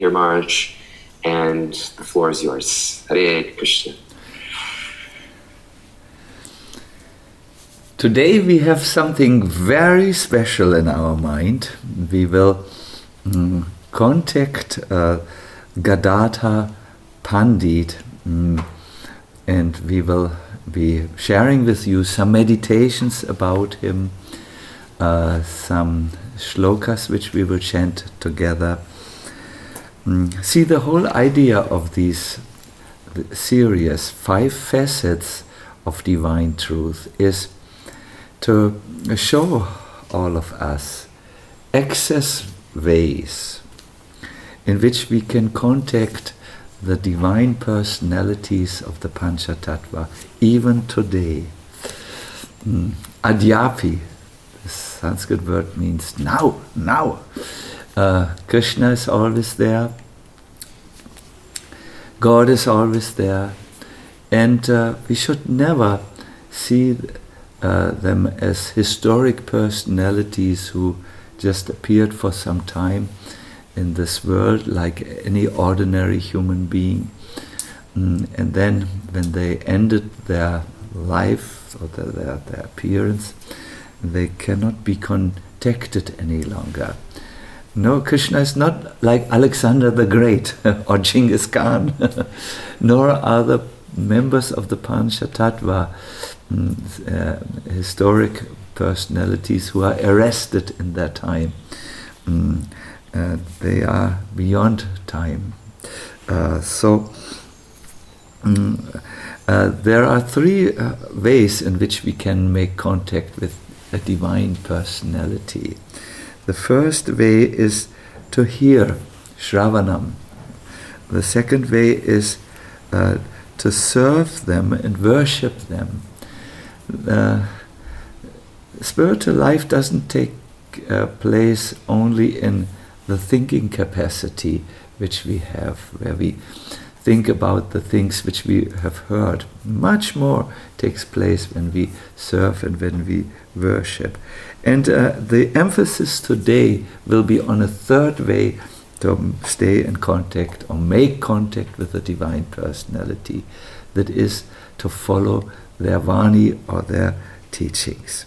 your Maharaj, and the floor is yours. Hare Krishna. Today we have something very special in our mind. We will contact Gadadhar Pandit, and we will be sharing with you some meditations about him, some shlokas which we will chant together. See, the whole idea of these series, 5 facets of divine truth, is to show all of us access ways in which we can contact the divine personalities of the Panchatattva even today. Adyapi, the Sanskrit word means now. Krishna is always there, God is always there, and we should never see them as historic personalities who just appeared for some time in this world like any ordinary human being, and then when they ended their life or their appearance, they cannot be contacted any longer. No, Krishna is not like Alexander the Great or Genghis Khan, nor are the members of the Panchatattva historic personalities who are arrested in their time. They are beyond time. There are 3 ways in which we can make contact with a divine personality. The first way is to hear, Shravanam. The second way is to serve them and worship them. Spiritual life doesn't take place only in the thinking capacity which we have, where we think about the things which we have heard. Much more takes place when we serve and when we worship. And the emphasis today will be on a third way to stay in contact or make contact with the divine personality, that is to follow their Vani or their teachings.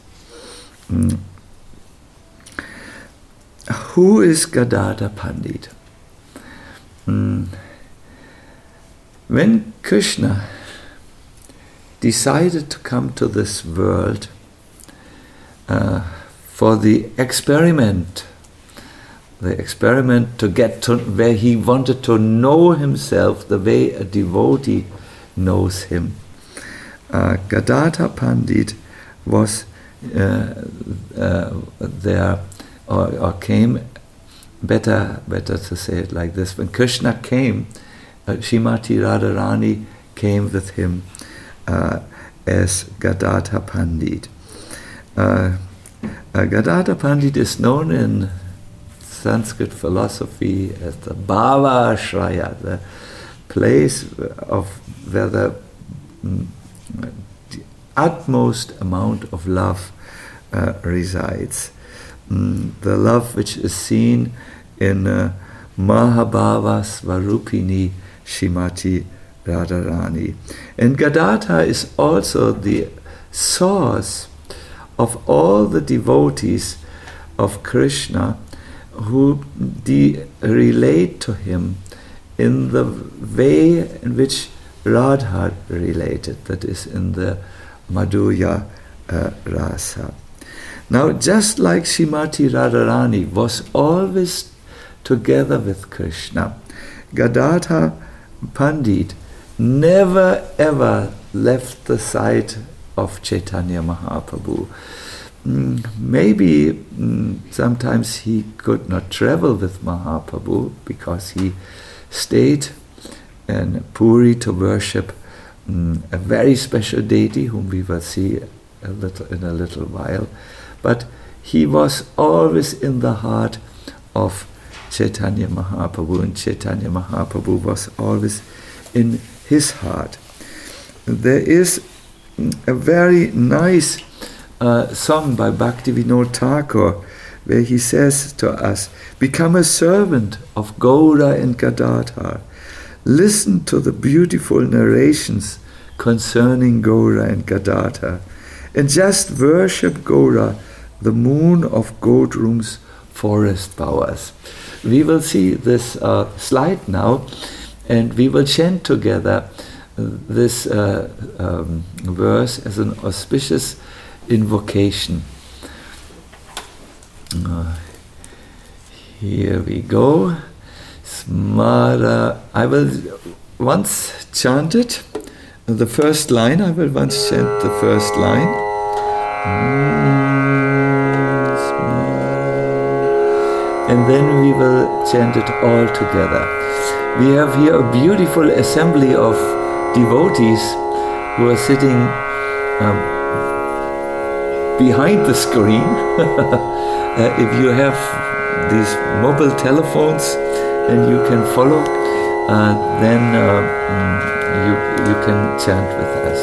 Who is Gadadhar Pandit? When Krishna decided to come to this world for the experiment to get to where he wanted to know himself the way a devotee knows him, Gadadhar Pandit was there, or came, better to say it like this, when Krishna came, Srimati Radharani came with him as Gadadhar Pandit. Gadadhar Pandit is known in Sanskrit philosophy as the Bhava Ashraya, the place of where the utmost amount of love resides. The love which is seen in Mahabhava Svarupini Srimati Radharani. And Gadadhar is also the source of all the devotees of Krishna who relate to him in the way in which Radha related, that is in the Madhurya Rasa. Now, just like Srimati Radharani was always together with Krishna, Gadadhar Pandit never ever left the side of Chaitanya Mahaprabhu. Maybe sometimes he could not travel with Mahaprabhu because he stayed in Puri to worship a very special deity whom we will see in a little while. But he was always in the heart of Chaitanya Mahaprabhu, and Chaitanya Mahaprabhu was always in his heart. There is a very nice song by Bhaktivinoda Thakur where he says to us, become a servant of Gaura and Gadadhar. Listen to the beautiful narrations concerning Gaura and Gadadhar, and just worship Gaura, the moon of Godrum's forest bowers. We will see this slide now, and we will chant together this verse as an auspicious invocation. Here we go. Smara. I will once chant it. The first line, I will once chant the first line. And then we will chant it all together. We have here a beautiful assembly of devotees who are sitting behind the screen. If you have these mobile telephones and you can follow, then you can chant with us.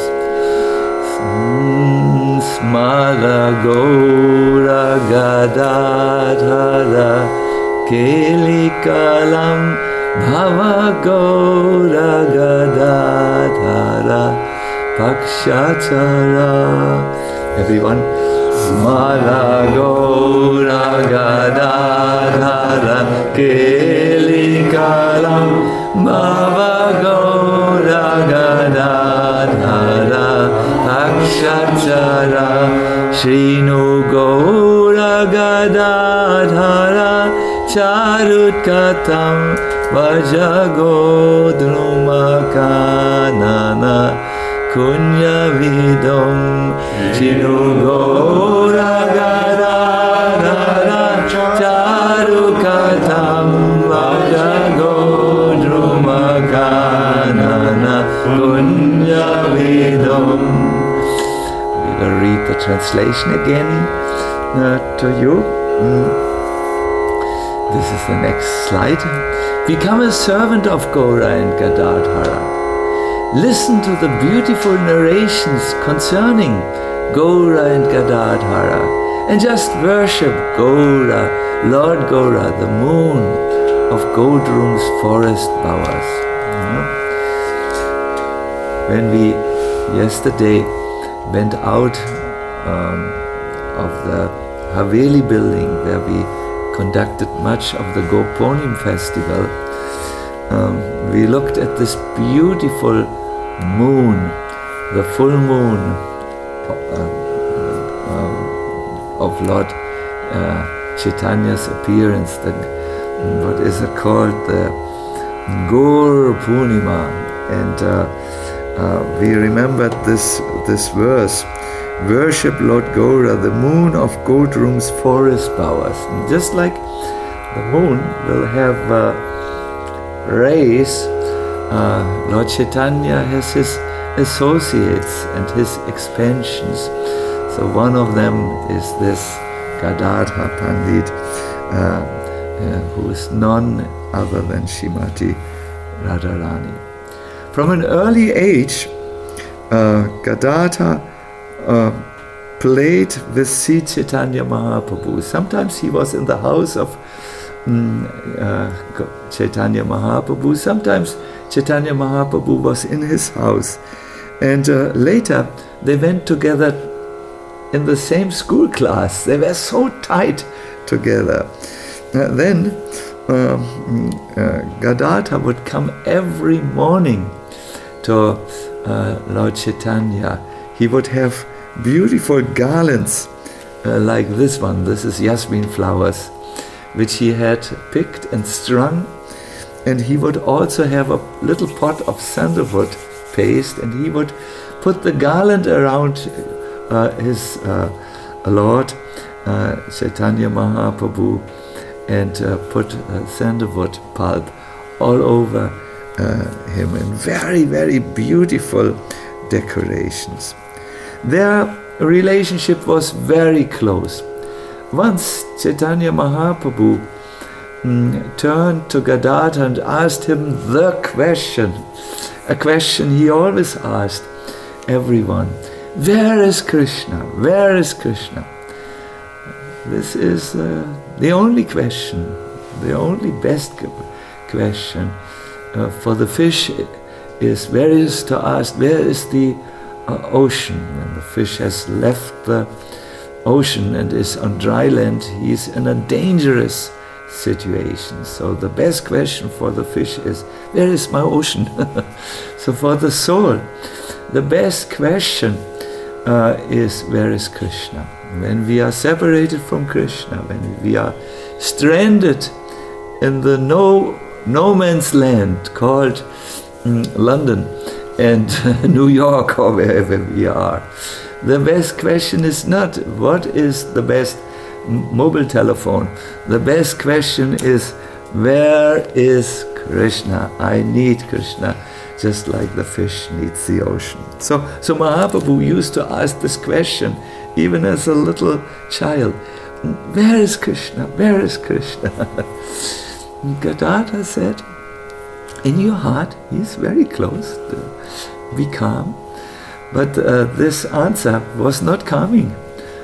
Smara Gaura Gadadhara Kelikalam Bhava Gaura Gadadhara Pakshachara. Everyone, Smara Gaura Gadadhara Kelikalam Bhava Gaura Gadadhara Pakshachara Shrinu Gaura Gadadhara Charutkatam Vajagodrumakanana Kunya Vidom Shrinu Gaura Gadadhara Charutkatam Vajagodrumakanana Kunya Vidom. We will read the translation again to you. This is the next slide. Become a servant of Gaura and Gadadhara. Listen to the beautiful narrations concerning Gaura and Gadadhara, and just worship Gaura, Lord Gaura, the moon of Godrum's forest bowers. When we yesterday went out of the Haveli building where we conducted much of the Gopunim festival, we looked at this beautiful moon, the full moon of Lord Chaitanya's appearance, what is it called, the Gaur Purnima, and we remembered this verse, worship Lord Gaura, the moon of Godrum's forest bowers. And just like the moon will have rays, Lord Chaitanya has his associates and his expansions. So one of them is this Gadadhar Pandit, who is none other than Srimati Radharani. From an early age, Gadadhar played with Sri Chaitanya Mahaprabhu. Sometimes he was in the house of Chaitanya Mahaprabhu. Sometimes Chaitanya Mahaprabhu was in his house. And later they went together in the same school class. They were so tight together. Then Gadadhar would come every morning to Lord Chaitanya. He would have beautiful garlands like this one. This is jasmine flowers, which he had picked and strung. And he would also have a little pot of sandalwood paste, and he would put the garland around his Lord Chaitanya Mahaprabhu, and put sandalwood pulp all over him in very, very beautiful decorations. Their relationship was very close. Once Chaitanya Mahaprabhu turned to Gadadhar and asked him the question, a question he always asked everyone: where is Krishna? Where is Krishna? This is the only question, the only best question for the fish is where is to ask, where is the ocean? When the fish has left the ocean and is on dry land, he is in a dangerous situation. So the best question for the fish is, where is my ocean? So for the soul, the best question is, where is Krishna? When we are separated from Krishna, when we are stranded in the no man's land called London and New York or wherever we are, the best question is not what is the best mobile telephone. The best question is, where is Krishna? I need Krishna, just like the fish needs the ocean. So Mahaprabhu used to ask this question even as a little child. Where is Krishna? Where is Krishna? Gadadhar said, in your heart, he's very close. Be calm. But this answer was not coming.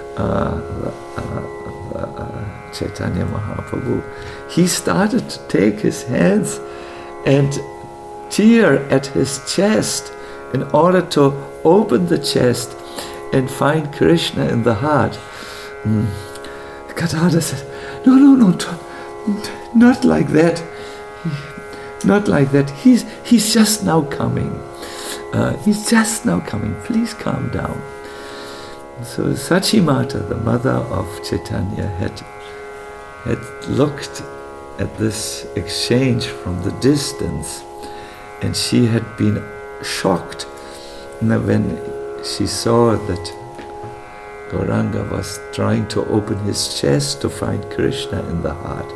Chaitanya Mahaprabhu, he started to take his hands and tear at his chest in order to open the chest and find Krishna in the heart. Gadadhar said, no, not like that. Not like that. He's just now coming. He's just now coming. Please calm down. So Sachimata, the mother of Chaitanya, had looked at this exchange from the distance, and she had been shocked when she saw that Gauranga was trying to open his chest to find Krishna in the heart.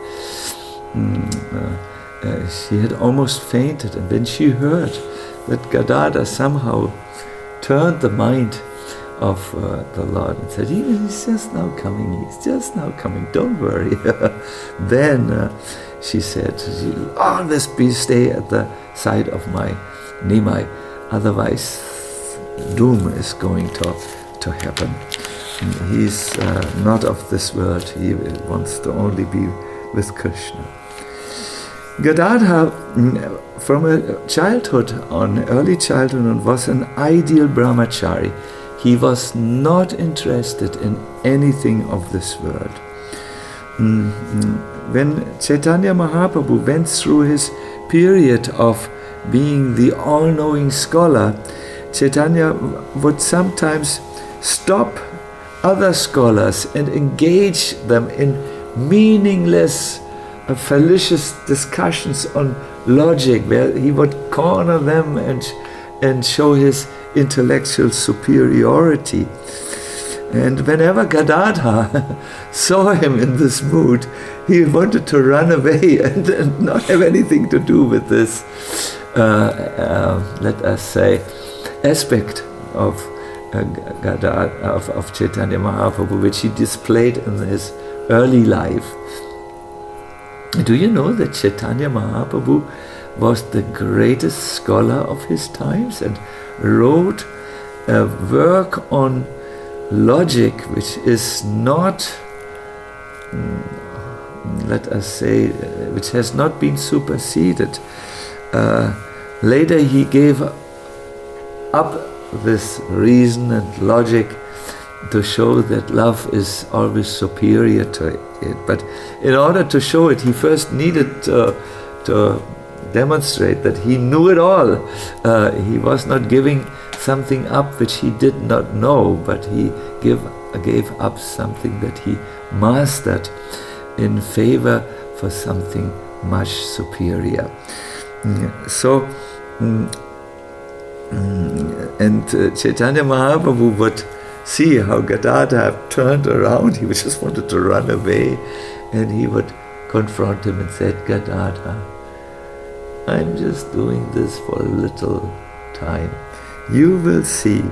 She had almost fainted, and when she heard that Gadadhar somehow turned the mind of the Lord and said, he's just now coming, don't worry. Then she said, always stay at the side of my Nimai, otherwise doom is going to happen. He's not of this world, he wants to only be with Krishna. Gadadhar, from early childhood, was an ideal brahmachari. He was not interested in anything of this world. When Chaitanya Mahaprabhu went through his period of being the all-knowing scholar, Chaitanya would sometimes stop other scholars and engage them in meaningless, fallacious discussions on logic, where he would corner them and show his intellectual superiority. And whenever Gadadhar saw him in this mood, he wanted to run away and not have anything to do with this, let us say, aspect of Gadadhar, of Chaitanya Mahaprabhu, which he displayed in his early life. Do you know that Chaitanya Mahaprabhu was the greatest scholar of his times and wrote a work on logic which is not, let us say, which has not been superseded. Later he gave up this reason and logic to show that love is always superior to it. But in order to show it, he first needed to demonstrate that he knew it all. He was not giving something up which he did not know, but he gave up something that he mastered in favor for something much superior. So, and Chaitanya Mahaprabhu would see how Gadadhar turned around. He just wanted to run away, and he would confront him and said, Gadadhar, I'm just doing this for a little time. You will see,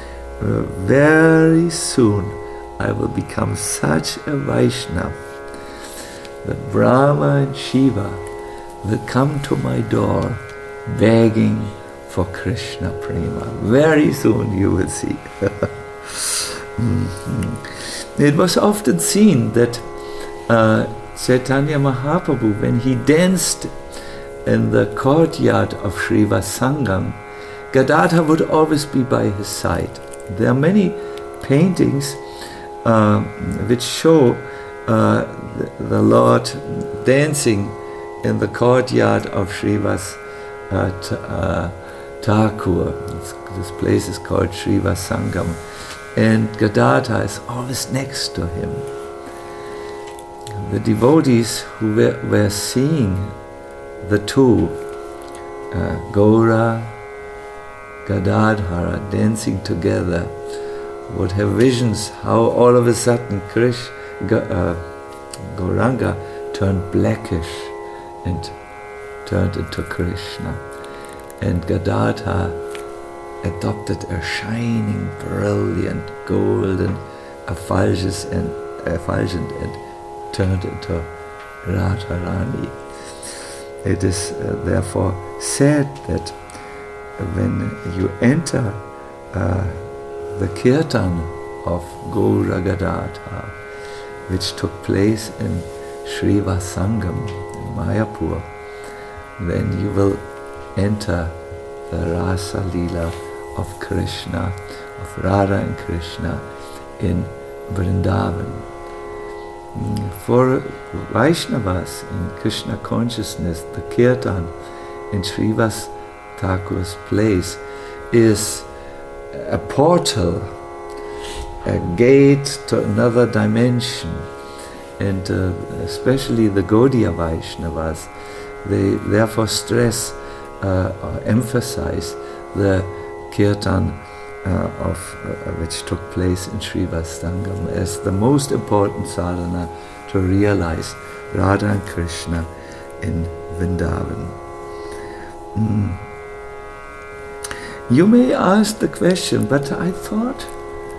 very soon I will become such a Vaishnava that Brahma and Shiva will come to my door begging for Krishna Prema. Very soon you will see. It was often seen that Chaitanya Mahaprabhu, when he danced in the courtyard of Srivasangam, Gadadhar would always be by his side. There are many paintings which show the Lord dancing in the courtyard of Srivas Thakur. This place is called Srivasangam, and Gadadhar is always next to him. The devotees who were seeing the two, Gaura, Gadadhara, dancing together, would have visions how all of a sudden Gauranga turned blackish and turned into Krishna, and Gadadhar adopted a shining, brilliant, golden effulgence and turned into Radharani. It is therefore said that when you enter the kirtan of Gaura Gadadhar, which took place in Srivasangam in Mayapur, then you will enter the Rasa Leela of Krishna, of Radha and Krishna in Vrindavan. For Vaishnavas in Krishna consciousness, the kirtan in Srivas Thakur's place is a portal, a gate to another dimension, and especially the Gaudiya Vaishnavas, they therefore stress or emphasize the kirtan which took place in Srivasangam as the most important sadhana to realize Radha and Krishna in Vrindavan. You may ask the question, but I thought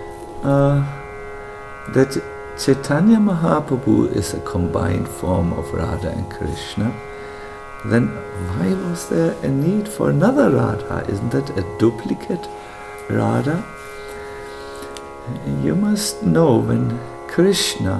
that Chaitanya Mahaprabhu is a combined form of Radha and Krishna. Then why was there a need for another Radha? Isn't that a duplicate Radha? You must know, when Krishna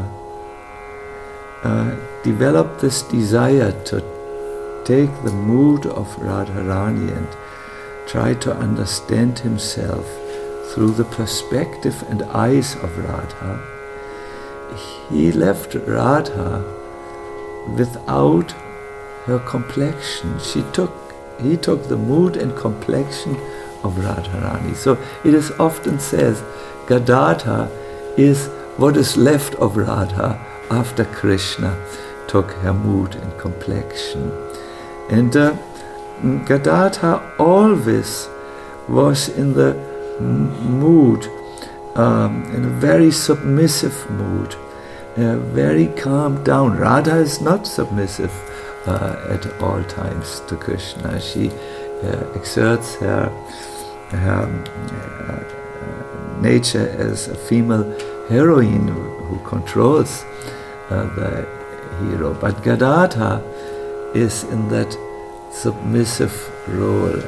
developed this desire to take the mood of Radharani and try to understand himself through the perspective and eyes of Radha, he left Radha without her complexion. He took the mood and complexion of Radharani. So it is often says Gadadhar is what is left of Radha after Krishna took her mood and complexion. And Gadadhar always was in the mood, in a very submissive mood, very calmed down. Radha is not submissive at all times to Krishna. She exerts her nature as a female heroine who controls the hero. But Gadadhar is in that submissive role.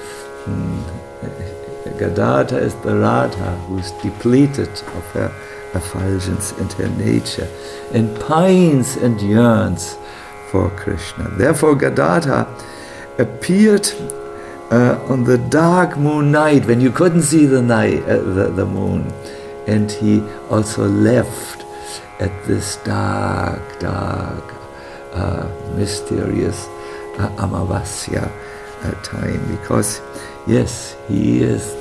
Gadadhar is the Radha who's depleted of her effulgence and her nature and pines and yearns for Krishna. Therefore Gadadhar appeared on the dark moon night when you couldn't see the moon, and he also left at this dark, mysterious Amavasya time, because yes, he is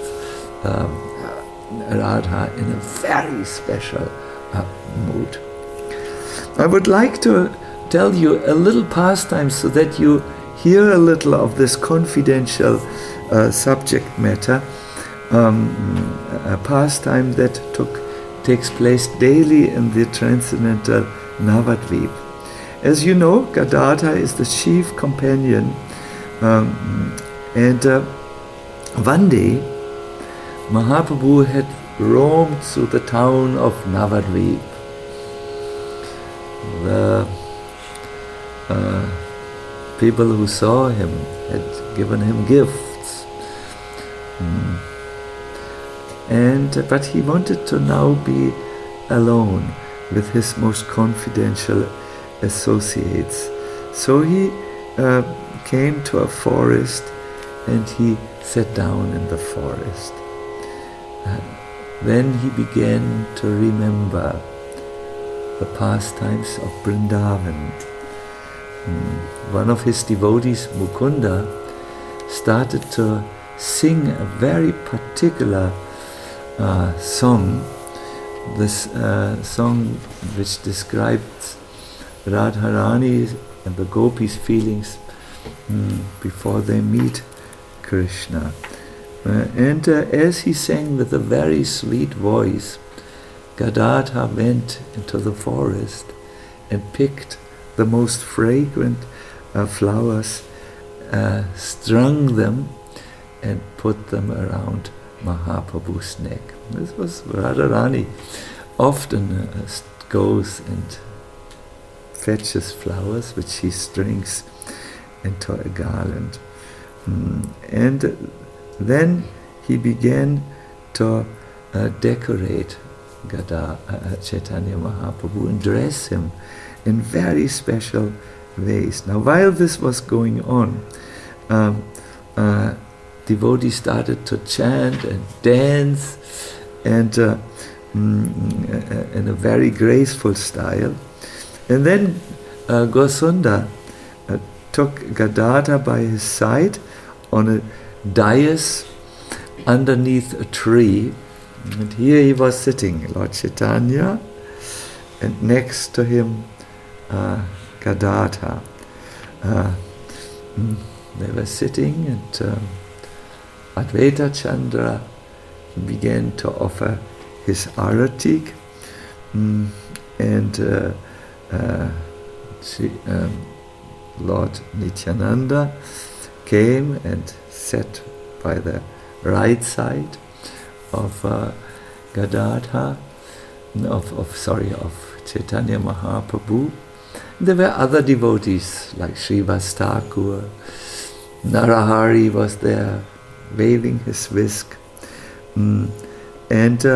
Radha in a very special mood. I would like to tell you a little pastime so that you hear a little of this confidential subject matter, a pastime that takes place daily in the transcendental Navadvip. As you know, Gadadhar is the chief companion, and one day Mahaprabhu had roamed through the town of Navadvip. The people who saw him had given him gifts, but he wanted to now be alone with his most confidential associates. So he came to a forest and he sat down in the forest. Then he began to remember the pastimes of Vrindavan. One of his devotees, Mukunda, started to sing a very particular song, this song which describes Radharani and the gopis' feelings before they meet Krishna. And as he sang with a very sweet voice, Gadadhar went into the forest and picked the most fragrant flowers, strung them and put them around Mahaprabhu's neck. This was Radharani. Often goes and fetches flowers which he strings into a garland. And then he began to decorate Chaitanya Mahaprabhu and dress him in very special ways. Now, while this was going on, devotees started to chant and dance and in a very graceful style. And then Gosunda took Gadadhar by his side on a dais underneath a tree, and here he was sitting, Lord Chaitanya, and next to him Gadadhar. They were sitting, and Advaita Chandra began to offer his aratik, and Lord Nityananda came and sat by the right side of Gadadhar, of Chaitanya Mahaprabhu. There were other devotees like Srivas Thakur. Narahari was there, waving his whisk, and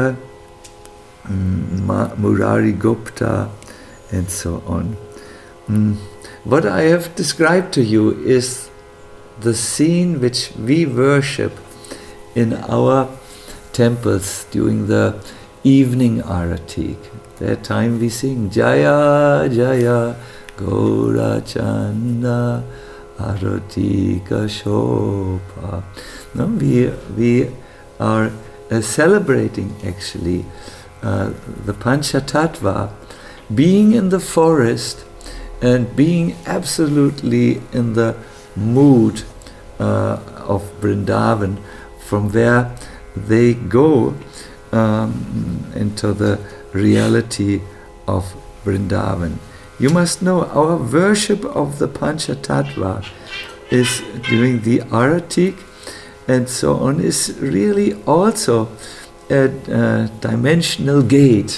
Murari Gupta, and so on. What I have described to you is the scene which we worship in our temples during the evening aratik. That time we sing Jaya Jaya Gaura Chanda Aratika Shobha. No, we are celebrating actually the Panchatattva, being in the forest and being absolutely in the mood of Vrindavan, from where they go into the reality of Vrindavan. You must know our worship of the Panchatattva is during the aratik and so on, is really also a dimensional gate,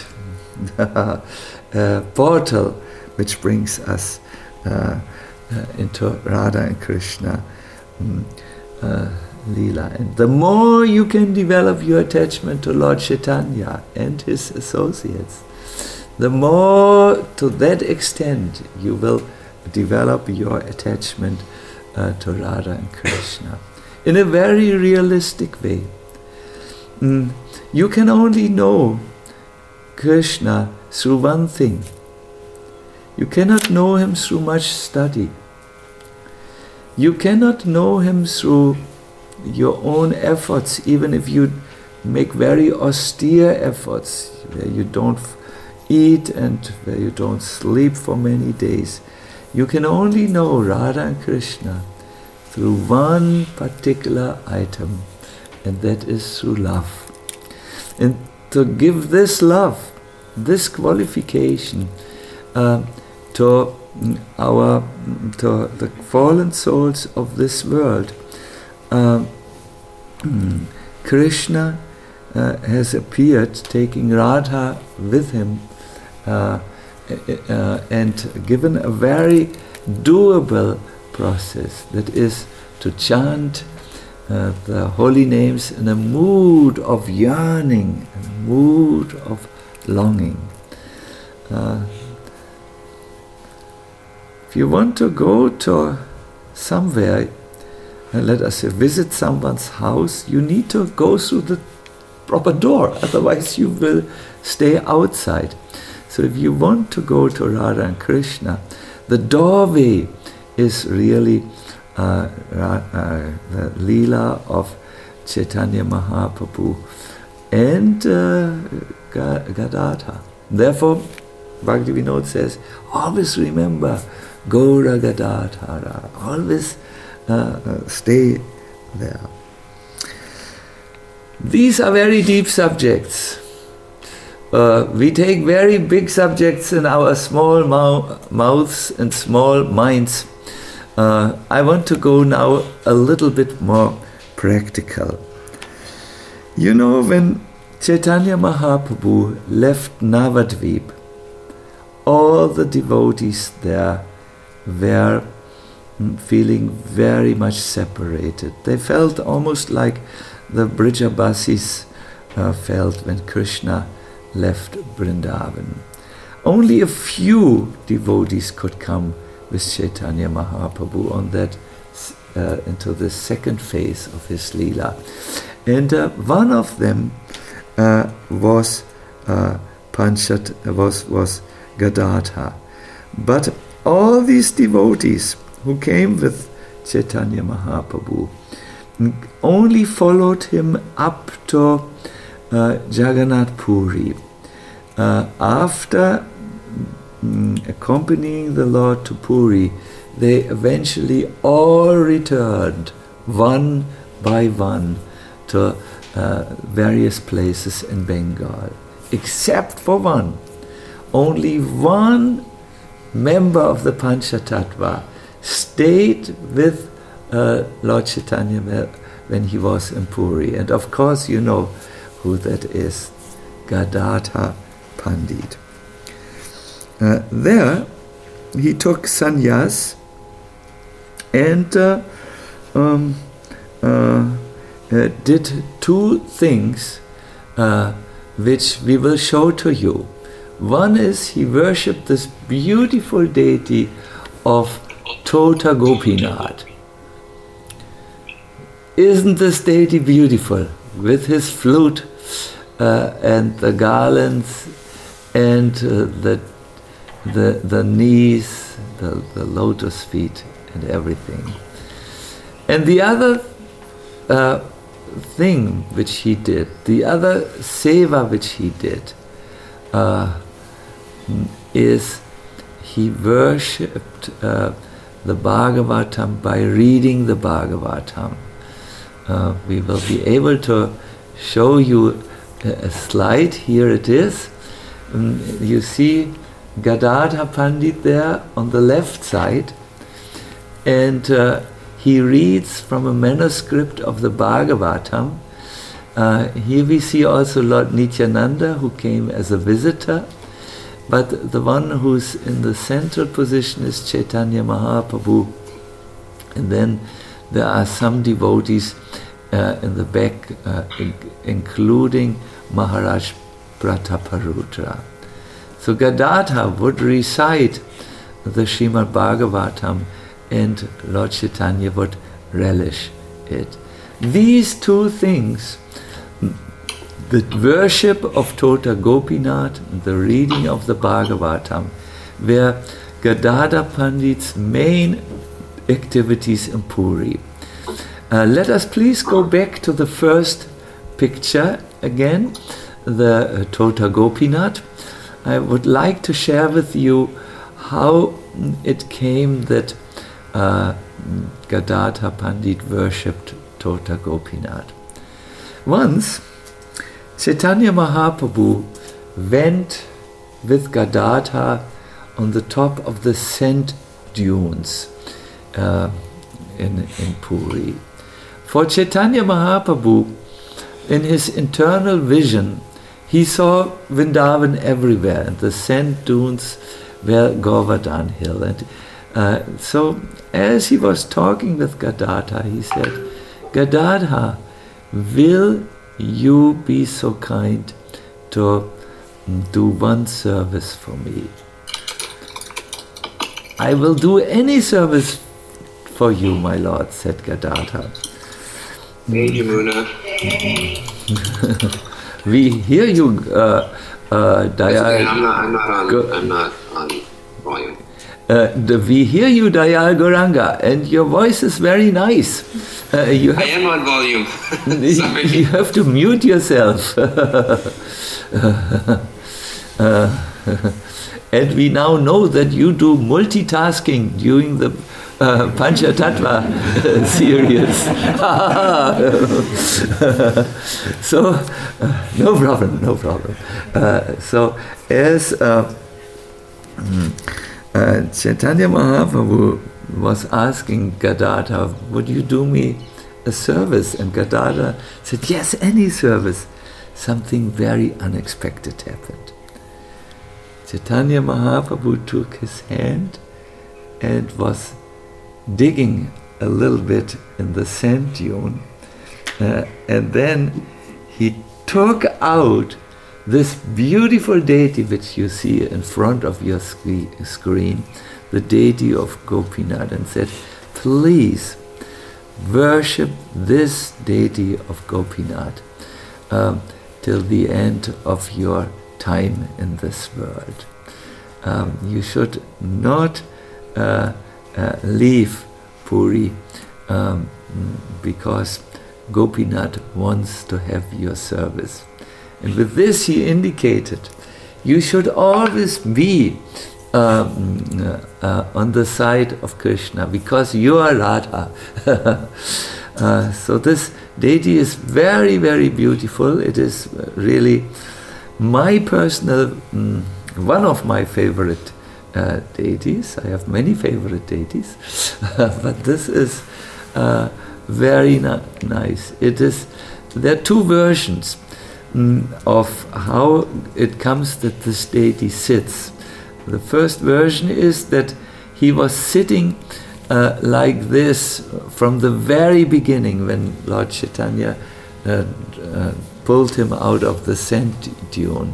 a portal which brings us into Radha and Krishna Leela. And the more you can develop your attachment to Lord Chaitanya and his associates, the more to that extent you will develop your attachment to Radha and Krishna in a very realistic way. You can only know Krishna through one thing. You cannot know him through much study. You cannot know him through your own efforts, even if you make very austere efforts, where you don't eat and where you don't sleep for many days. You can only know Radha and Krishna through one particular item, and that is through love. And to give this love, this qualification to the fallen souls of this world, Krishna has appeared, taking Radha with him, and given a very doable process, that is to chant the holy names in a mood of yearning, in a mood of longing. If you want to go to somewhere, let us say visit someone's house, you need to go through the proper door, otherwise you will stay outside. So if you want to go to Radha and Krishna, the doorway is really the Leela of Chaitanya Mahaprabhu and Gadadhar. Therefore, Bhaktivinoda says, always remember Gaura Gadadhara, always stay there. These are very deep subjects. We take very big subjects in our small mouths and small minds. I want to go now a little bit more practical. You know, when Chaitanya Mahaprabhu left Navadvip, all the devotees there were feeling very much separated. They felt almost like the Brijabasis felt when Krishna left Vrindavan. Only a few devotees could come with Chaitanya Mahaprabhu on that into the second phase of his Leela. And one of them was Gadadhar. But all these devotees who came with Chaitanya Mahaprabhu only followed him up to Jagannath Puri. After accompanying the Lord to Puri, they eventually all returned one by one to various places in Bengal, except for one. Only one member of the Panchatattva stayed with Lord Chaitanya when he was in Puri. And of course you know who that is, Gadadhar Pandit. There he took sannyas and did two things which we will show to you. One is he worshipped this beautiful deity of Tota Gopinath. Isn't this deity beautiful? With his flute and the garlands and the knees, the lotus feet and everything. And the other thing which he did, the other seva which he did, is he worshipped the Bhagavatam by reading the Bhagavatam. We will be able to show you a slide. Here it is. You see Gadadhar Pandit there on the left side, and he reads from a manuscript of the Bhagavatam. Here we see also Lord Nityananda, who came as a visitor, but the one who's in the central position is Chaitanya Mahaprabhu, and then there are some devotees in the back, including Maharaj Prataparudra. So Gadadhar would recite the Srimad Bhagavatam and Lord Chaitanya would relish it. These two things, the worship of Tota Gopinath and the reading of the Bhagavatam, were Gadadhar Pandit's main activities in Puri. Let us please go back to the first picture again, the Tota Gopinath. I would like to share with you how it came that Gadadhar Pandit worshipped Tota Gopinath. Once, Chaitanya Mahaprabhu went with Gadadhar on the top of the sand dunes in Puri. For Chaitanya Mahaprabhu, in his internal vision, he saw Vrindavan everywhere, and the sand dunes were Govardhan Hill. And so, as he was talking with Gadadhar, he said, Gadadhar, will you be so kind to do one service for me. I will do any service for you, my lord, said Gadadhar. Thank you, Muna. We hear you, Dayal. I'm not on volume. We hear you, Dayal Gauranga, and your voice is very nice. I am on volume. Sorry. You have to mute yourself. And we now know that you do multitasking during the Panchatattva series. So, no problem. So, as Chaitanya Mahaprabhu was asking Gadadhar, would you do me a service? And Gadadhar said, yes, any service. Something very unexpected happened. Chaitanya Mahaprabhu took his hand and was digging a little bit in the sand dune, and then he took out this beautiful deity which you see in front of your screen, the deity of Gopinath, and said, please worship this deity of Gopinath till the end of your time in this world. You should not leave Puri because Gopinath wants to have your service. And with this he indicated, you should always be on the side of Krishna because you are Radha. So this deity is very, very beautiful. It is really my personal, one of my favorite deities. I have many favorite deities, but this is very nice. There are two versions of how it comes that this deity sits. The first version is that he was sitting like this from the very beginning when Lord Chaitanya pulled him out of the sand dune,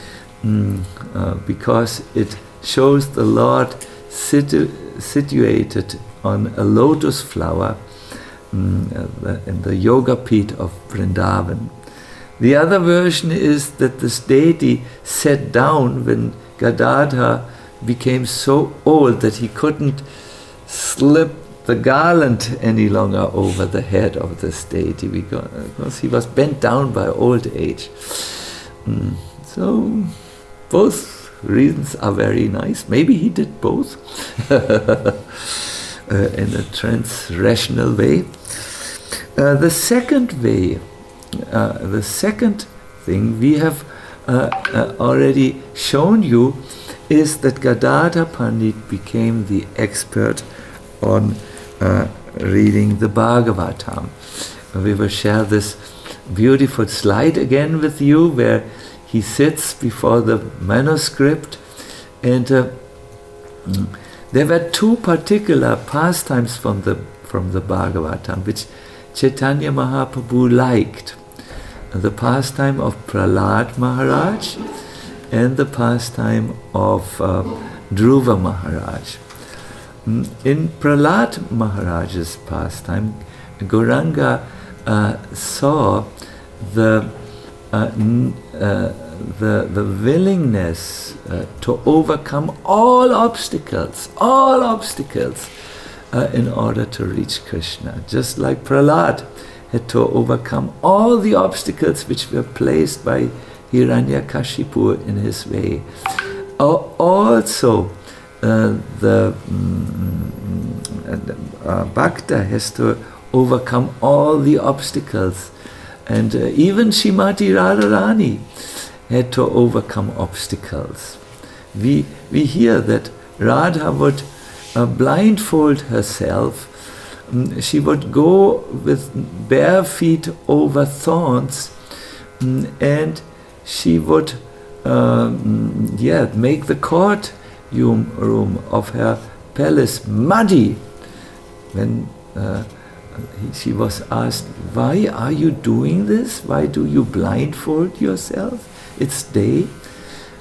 because it shows the Lord situated on a lotus flower in the Yoga Pit of Vrindavan. The other version is that this deity sat down when Gadadhar became so old that he couldn't slip the garland any longer over the head of this deity because he was bent down by old age. So both reasons are very nice. Maybe he did both in a trans-rational way. The second way, the second thing we have already shown you is that Gadadhar Pandit became the expert on reading the Bhagavatam. We will share this beautiful slide again with you where he sits before the manuscript, and there were two particular pastimes from the Bhagavatam which Chaitanya Mahaprabhu liked. The pastime of Prahlad Maharaj and the pastime of Dhruva Maharaj. In Prahlad Maharaj's pastime, Gauranga saw the willingness to overcome all obstacles in order to reach Krishna. Just like Prahlad had to overcome all the obstacles which were placed by Hiranyakashipu in his way. Also, the Bhakta has to overcome all the obstacles, and even Shrimati Radharani had to overcome obstacles. We hear that Radha would blindfold herself. She would go with bare feet over thorns, and she would make the courtroom of her palace muddy. When she was asked, why are you doing this? Why do you blindfold yourself? It's day.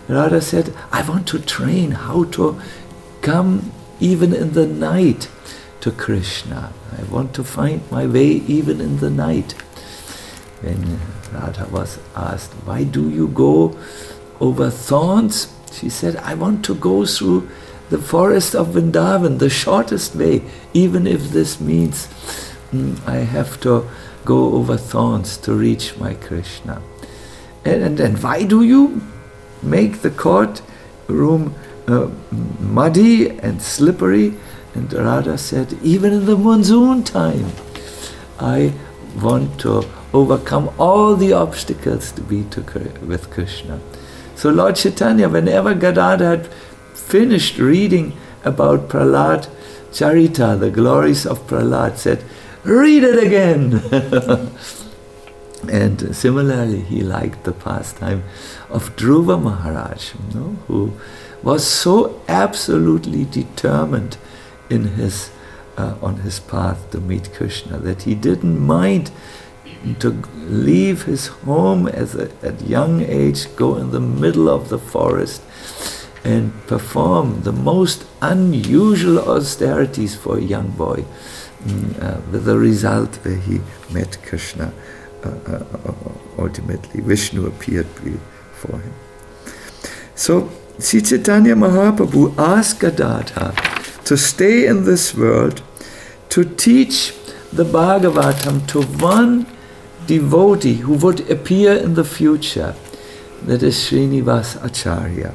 Radha said, I want to train how to come even in the night to Krishna. I want to find my way even in the night. When Radha was asked, why do you go over thorns? She said, I want to go through the forest of Vrindavan, the shortest way, even if this means I have to go over thorns to reach my Krishna. And why do you make the court room muddy and slippery? And Radha said, even in the monsoon time, I want to overcome all the obstacles to be with Krishna. So Lord Chaitanya, whenever Gadadhar had finished reading about Prahlad Charita, the glories of Prahlad, said, read it again. And similarly, he liked the pastime of Dhruva Maharaj, who was so absolutely determined in his on his path to meet Krishna that he didn't mind to leave his home at young age, go in the middle of the forest and perform the most unusual austerities for a young boy, with the result where he met Krishna. Ultimately, Vishnu appeared before him. So, Sri Chaitanya Mahaprabhu asked Gadadhar to stay in this world to teach the Bhagavatam to one devotee who would appear in the future, that is Srinivas Acharya.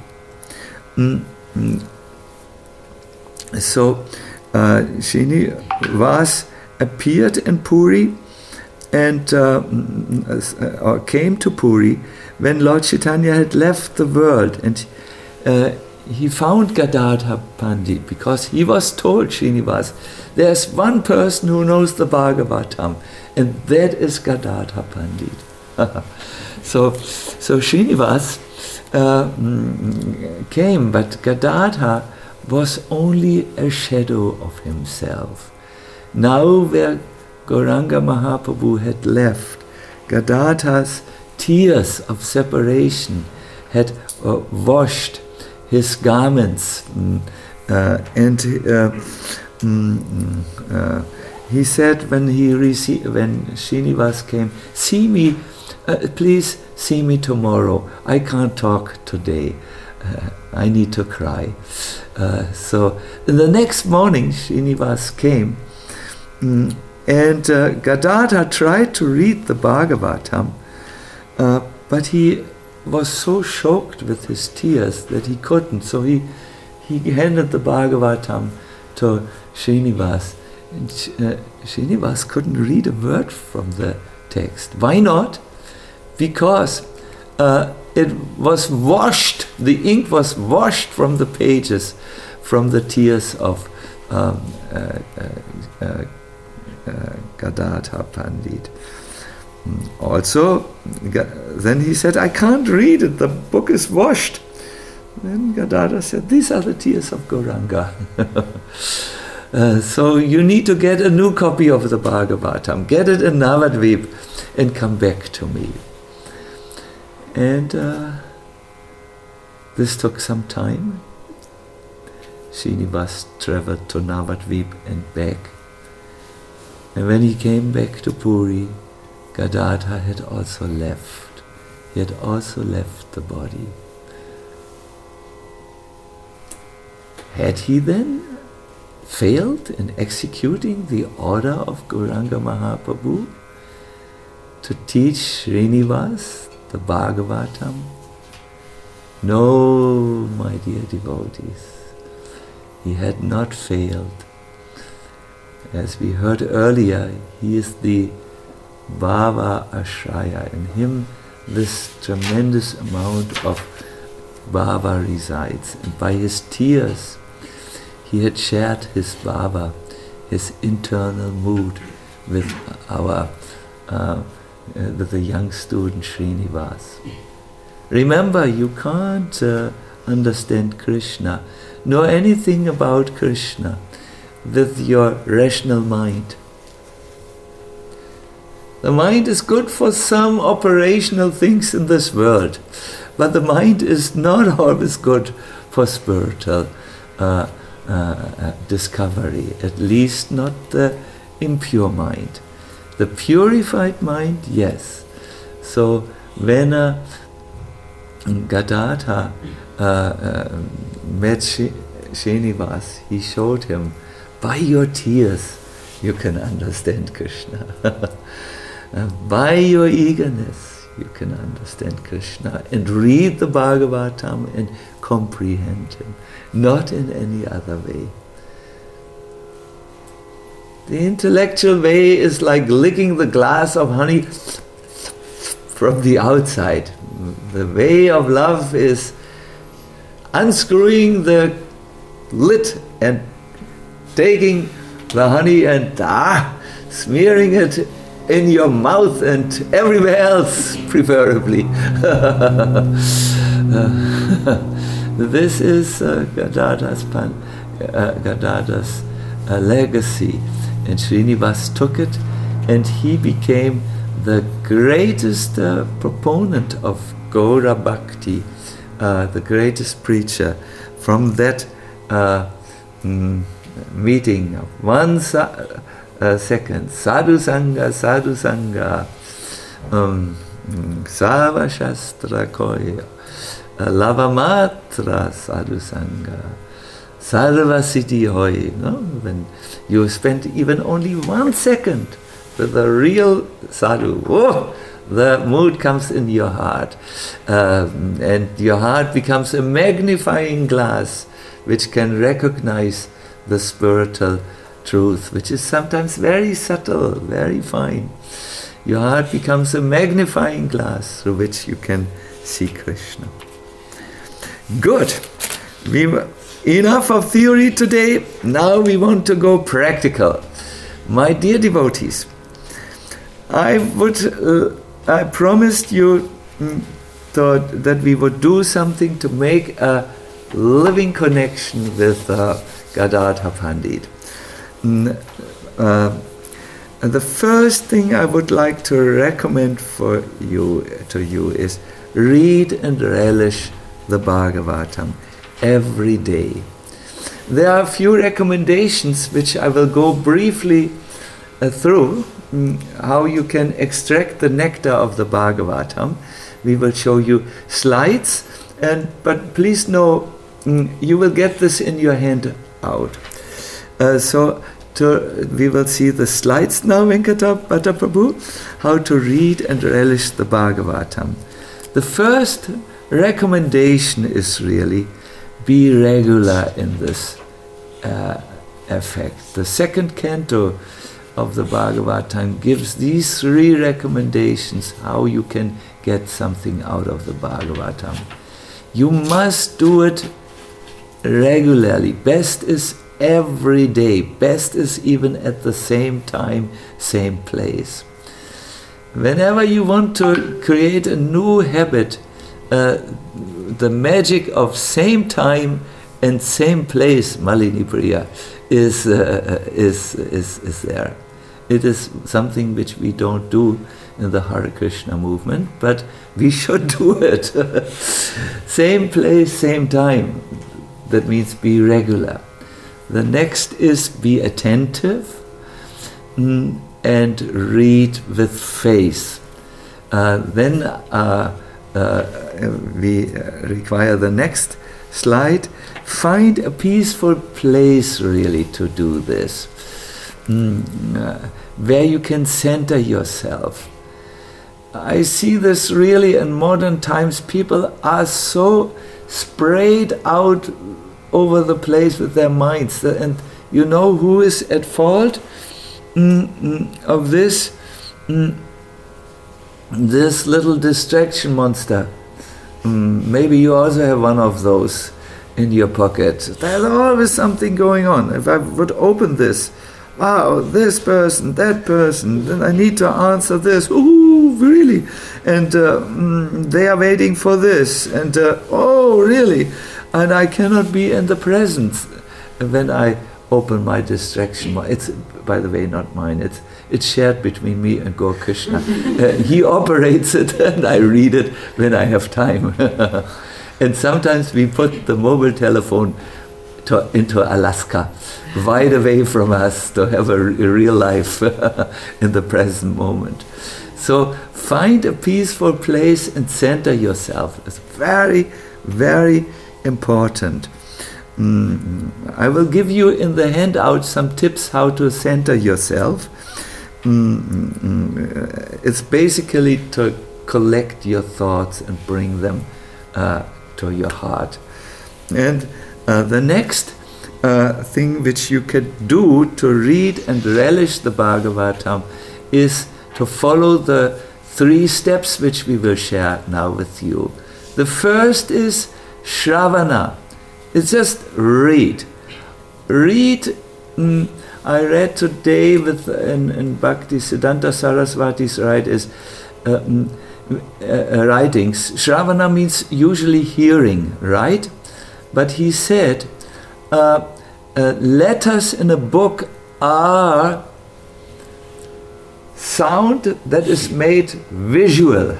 So, Srinivas appeared in Puri and came to Puri when Lord Chaitanya had left the world, and he found Gadadhar Pandit because he was told, Srinivas, there's one person who knows the Bhagavatam, and that is Gadadhar Pandit. So Srinivas came, but Gadadhar was only a shadow of himself. Now where Gauranga Mahaprabhu had left, Gadadhar's tears of separation had washed his garments, and he said when Srinivas came, see me, please see me tomorrow. I can't talk today. I need to cry. So the next morning, Srinivas came. And Gadadhar tried to read the Bhagavatam, but he was so choked with his tears that he couldn't. So he handed the Bhagavatam to Srinivas. And Srinivas couldn't read a word from the text. Why not? Because it was washed, the ink was washed from the pages, from the tears of Gadadhar Pandit. Also, then he said, I can't read it, the book is washed. Then Gadadhar said, these are the tears of Gauranga. So you need to get a new copy of the Bhagavatam, get it in Navadvip and come back to me. And this took some time. Srinivas traveled to Navadvip and back. And when he came back to Puri, Gadadhar had also left. He had also left the body. Had he then failed in executing the order of Gauranga Mahaprabhu to teach Srinivas the Bhagavatam? No, my dear devotees, he had not failed. As we heard earlier, he is the Bhava Ashraya. In him this tremendous amount of Bhava resides. And by his tears, he had shared his Bhava, his internal mood with with the young student Srinivas. Remember, you can't understand Krishna, know anything about Krishna with your rational mind. The mind is good for some operational things in this world, but the mind is not always good for spiritual discovery, at least not the impure mind. The purified mind, yes. So when Gadadhar met Srinivas, he showed him, by your tears you can understand Krishna. By your eagerness you can understand Krishna and read the Bhagavatam and comprehend him, not in any other way. The intellectual way is like licking the glass of honey from the outside. The way of love is unscrewing the lid and taking the honey and smearing it in your mouth and everywhere else, preferably. This is Gadadhar's legacy. And Srinivas took it, and he became the greatest proponent of Gaura Bhakti, the greatest preacher. From that meeting of 1 second, Sadhu Sangha, Sadhu Sangha, Sava Shastra Koya, Lavamatra Sadhu Sangha, Sarva Siddhi Hoy. When you spend even only 1 second with a real sadhu, the mood comes in your heart, and your heart becomes a magnifying glass which can recognize the spiritual truth, which is sometimes very subtle, very fine. Your heart becomes a magnifying glass through which you can see Krishna. Good. Enough of theory today. Now we want to go practical. My dear devotees, I promised you that we would do something to make a living connection with Gadadhar Pandit. The first thing I would like to recommend to you is read and relish the Bhagavatam every day. There are a few recommendations which I will go briefly through, how you can extract the nectar of the Bhagavatam. We will show you slides, but please know you will get this in your hand out. We will see the slides now, Venkata Prabhu, how to read and relish the Bhagavatam. The first recommendation is really be regular in this effect. The second canto of the Bhagavatam gives these 3 recommendations how you can get something out of the Bhagavatam. You must do it regularly. Best is every day. Best is even at the same time, same place. Whenever you want to create a new habit, the magic of same time and same place, Malini Priya, is there. It is something which we don't do in the Hare Krishna movement, but we should do it. Same place, same time. That means be regular. The next is be attentive and read with faith. Then we require the next slide. Find a peaceful place really to do this, where you can center yourself. I see this really in modern times. People are so sprayed out over the place with their minds, and you know who is at fault of this? This little distraction monster. Maybe you also have one of those in your pocket. There's always something going on. If I would open this, wow, this person, that person, then I need to answer this. Ooh, really? And they are waiting for this. And oh, really? And I cannot be in the present when I open my distraction. It's, by the way, not mine. It's shared between me and Gaur Krishna. He operates it and I read it when I have time. And sometimes we put the mobile telephone into Alaska, wide away from us, to have a real life in the present moment. So find a peaceful place and center yourself. It's very, very important. I will give you in the handout some tips how to center yourself. It's basically to collect your thoughts and bring them to your heart. And the next thing which you can do to read and relish the Bhagavatam is to follow the 3 steps which we will share now with you. The first is Shravana. It's just read. Read. I read today in Bhakti Siddhanta Saraswati's writings. Shravana means usually hearing, right? But he said, letters in a book are sound that is made visual.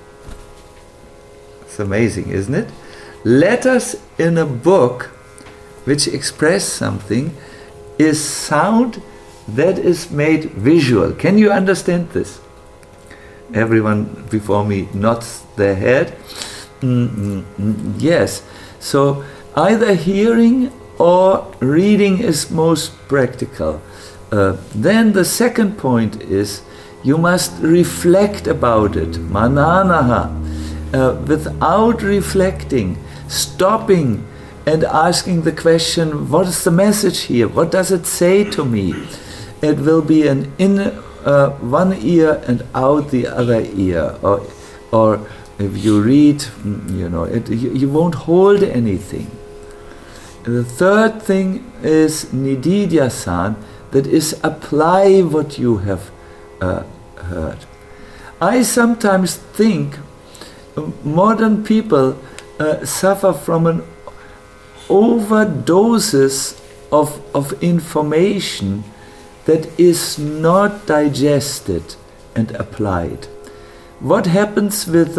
It's amazing, isn't it? Letters in a book which express something is sound that is made visual. Can you understand this? Everyone before me nods their head. Yes. So either hearing or reading is most practical. Then the second point is you must reflect about it. Mananaha. Without reflecting, stopping and asking the question, what is the message here? What does it say to me? It will be an in one ear and out the other ear. Or if you read, you won't hold anything. The third thing is nididhyasan, that is apply what you have heard. I sometimes think modern people suffer from an overdoses of information that is not digested and applied. What happens with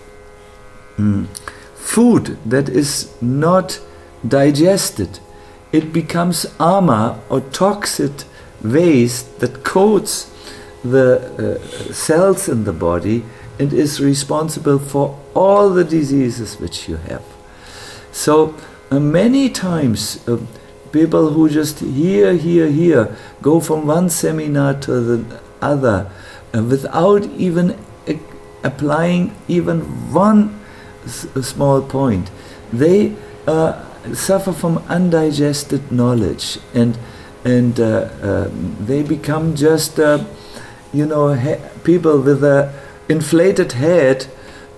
food that is not digested? It becomes ama or toxic waste that coats the cells in the body and is responsible for all the diseases which you have. So many times people who just hear, go from one seminar to the other without even applying even one small point. They suffer from undigested knowledge and they become just people with a inflated head,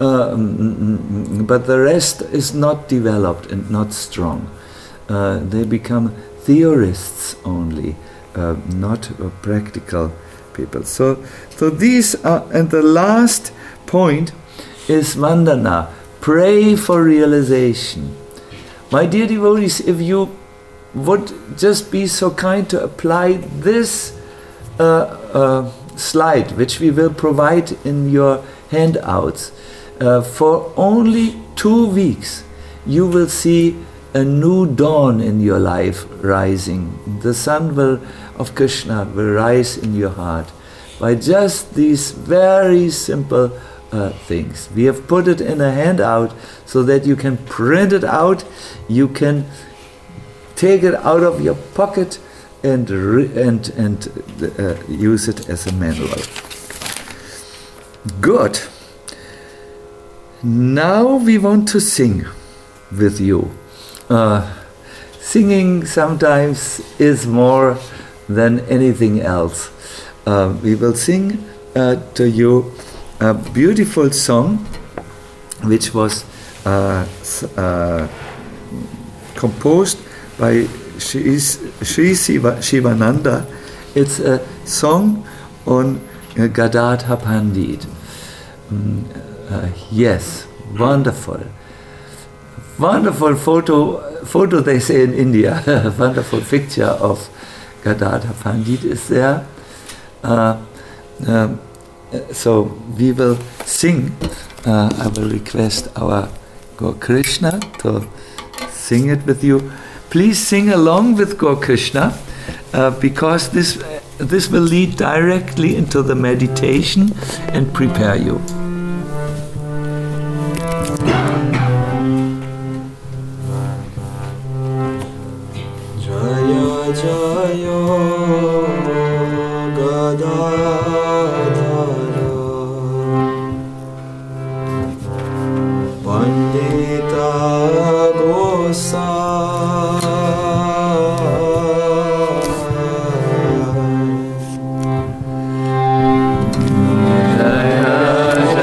but the rest is not developed and not strong. They become theorists only, not practical people. So these are, and the last point is Vandana, pray for realization. My dear devotees, if you would just be so kind to apply this slide, which we will provide in your handouts, for only 2 weeks, you will see a new dawn in your life rising. The sun of Krishna will rise in your heart by just these very simple things. We have put it in a handout so that you can print it out, you can take it out of your pocket and use it as a manual. Good. Now we want to sing with you. Singing sometimes is more than anything else. We will sing to you a beautiful song which was composed by Sri Shivananda. It's a song on Gadadhar Pandit. Yes, wonderful. Wonderful photo they say in India. Wonderful picture of Gadadhar Pandit is there. So we will sing. I will request our Gaur Krishna to sing it with you. Please sing along with Gaur Krishna, because this will lead directly into the meditation and prepare you. Jaya Jaya Gadadhara Pandita Gosai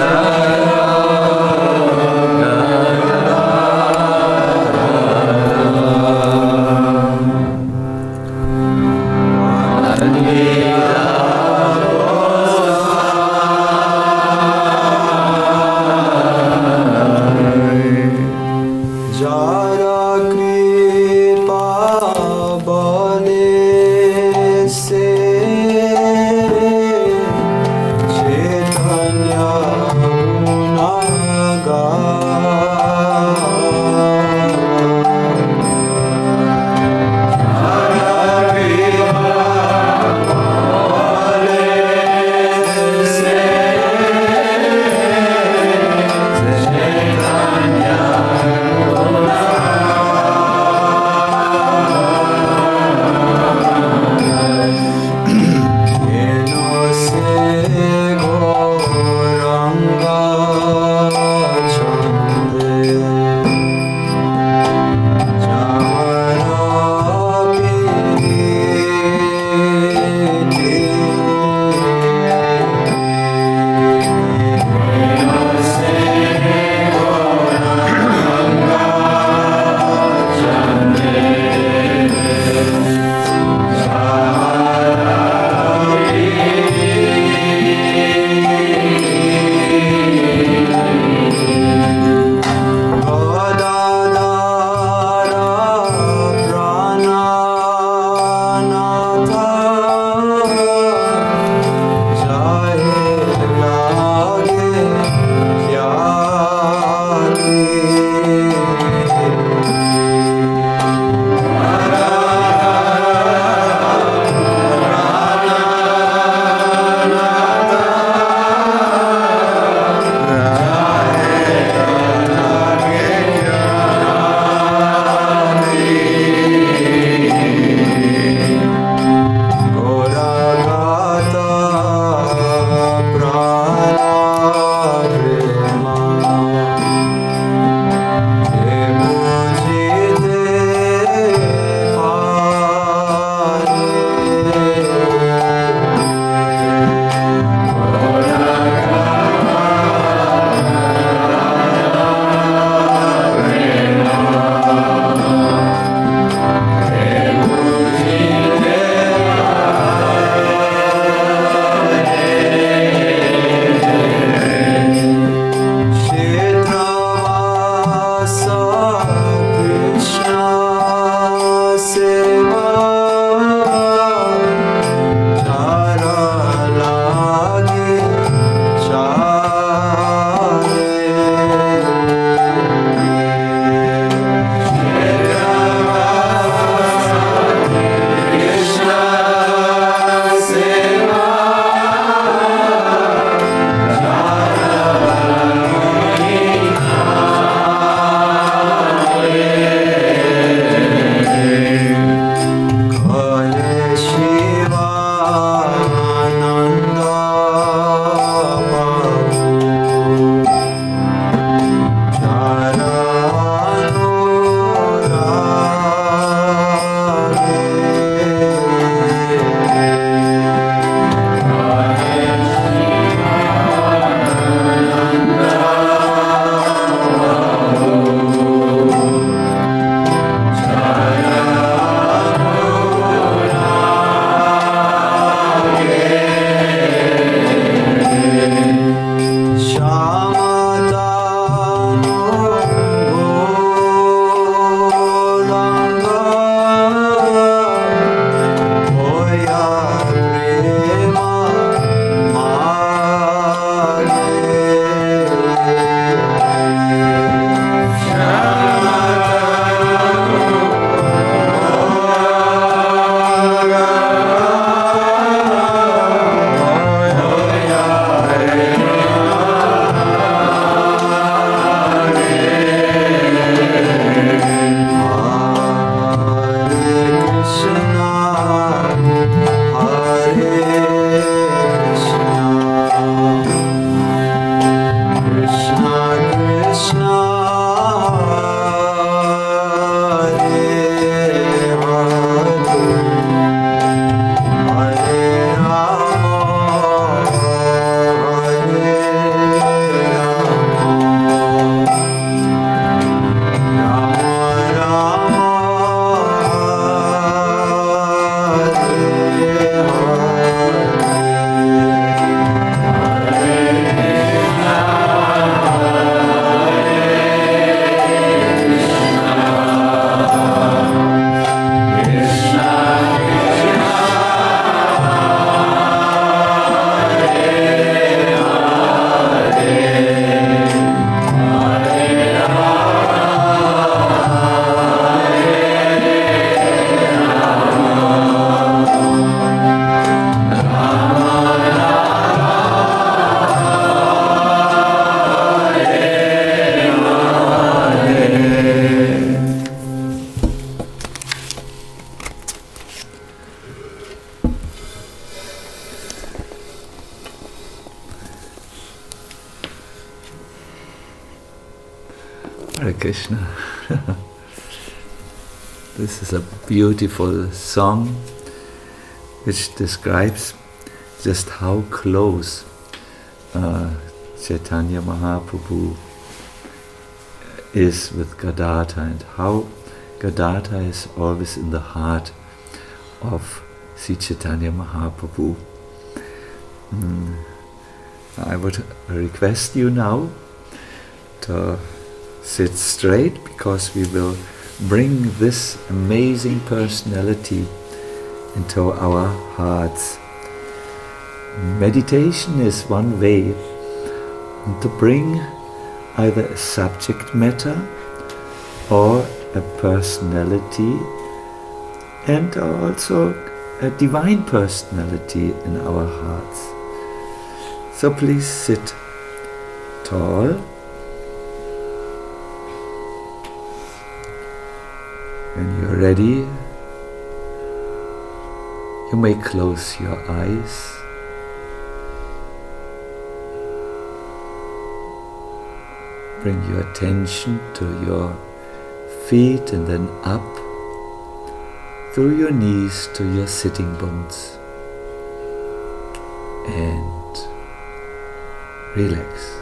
Hare Krishna. This is a beautiful song which describes just how close Chaitanya Mahaprabhu is with Gadadhar, and how Gadadhar is always in the heart of Sri Chaitanya Mahaprabhu. I would request you now to sit straight, because we will bring this amazing personality into our hearts. Meditation is one way to bring either a subject matter or a personality, and also a divine personality in our hearts. So please sit tall. When you're ready, you may close your eyes. Bring your attention to your feet and then up through your knees to your sitting bones. And relax.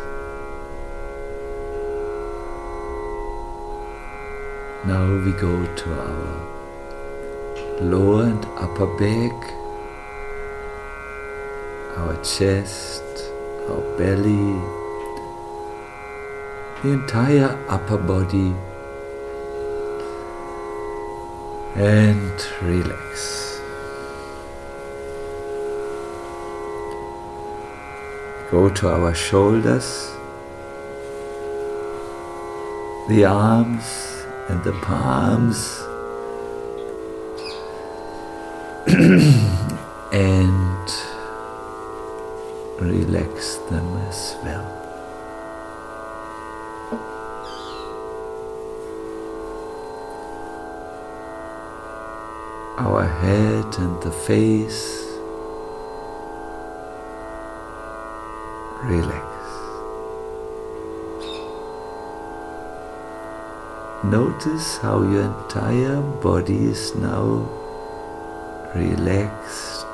Now we go to our lower and upper back, our chest, our belly, the entire upper body, and relax. Go to our shoulders, the arms and the palms, and relax them as well. Our head and the face, relax. Notice how your entire body is now relaxed,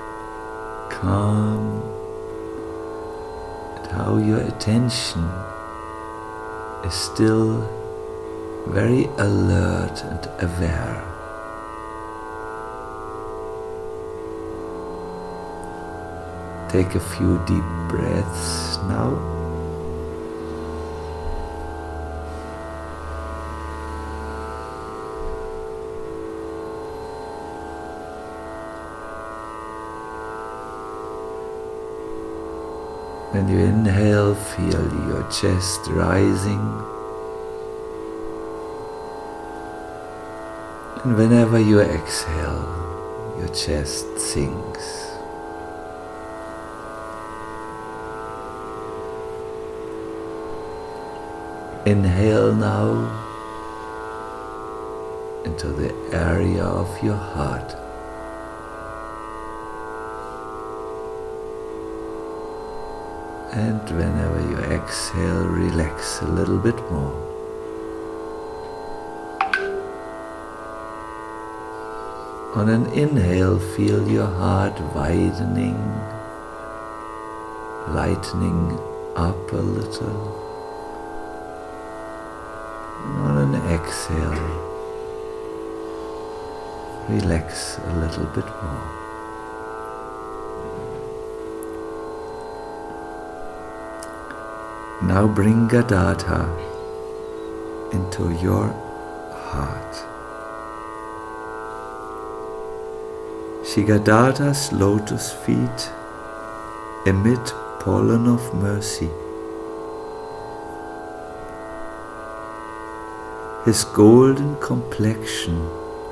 calm, and how your attention is still very alert and aware. Take a few deep breaths now. When you inhale, feel your chest rising. And whenever you exhale, your chest sinks. Inhale now into the area of your heart. And whenever you exhale, relax a little bit more. On an inhale, feel your heart widening, lightening up a little. And on an exhale, relax a little bit more. Now bring Gadadhar into your heart. Shri Gadadhar's lotus feet emit pollen of mercy. His golden complexion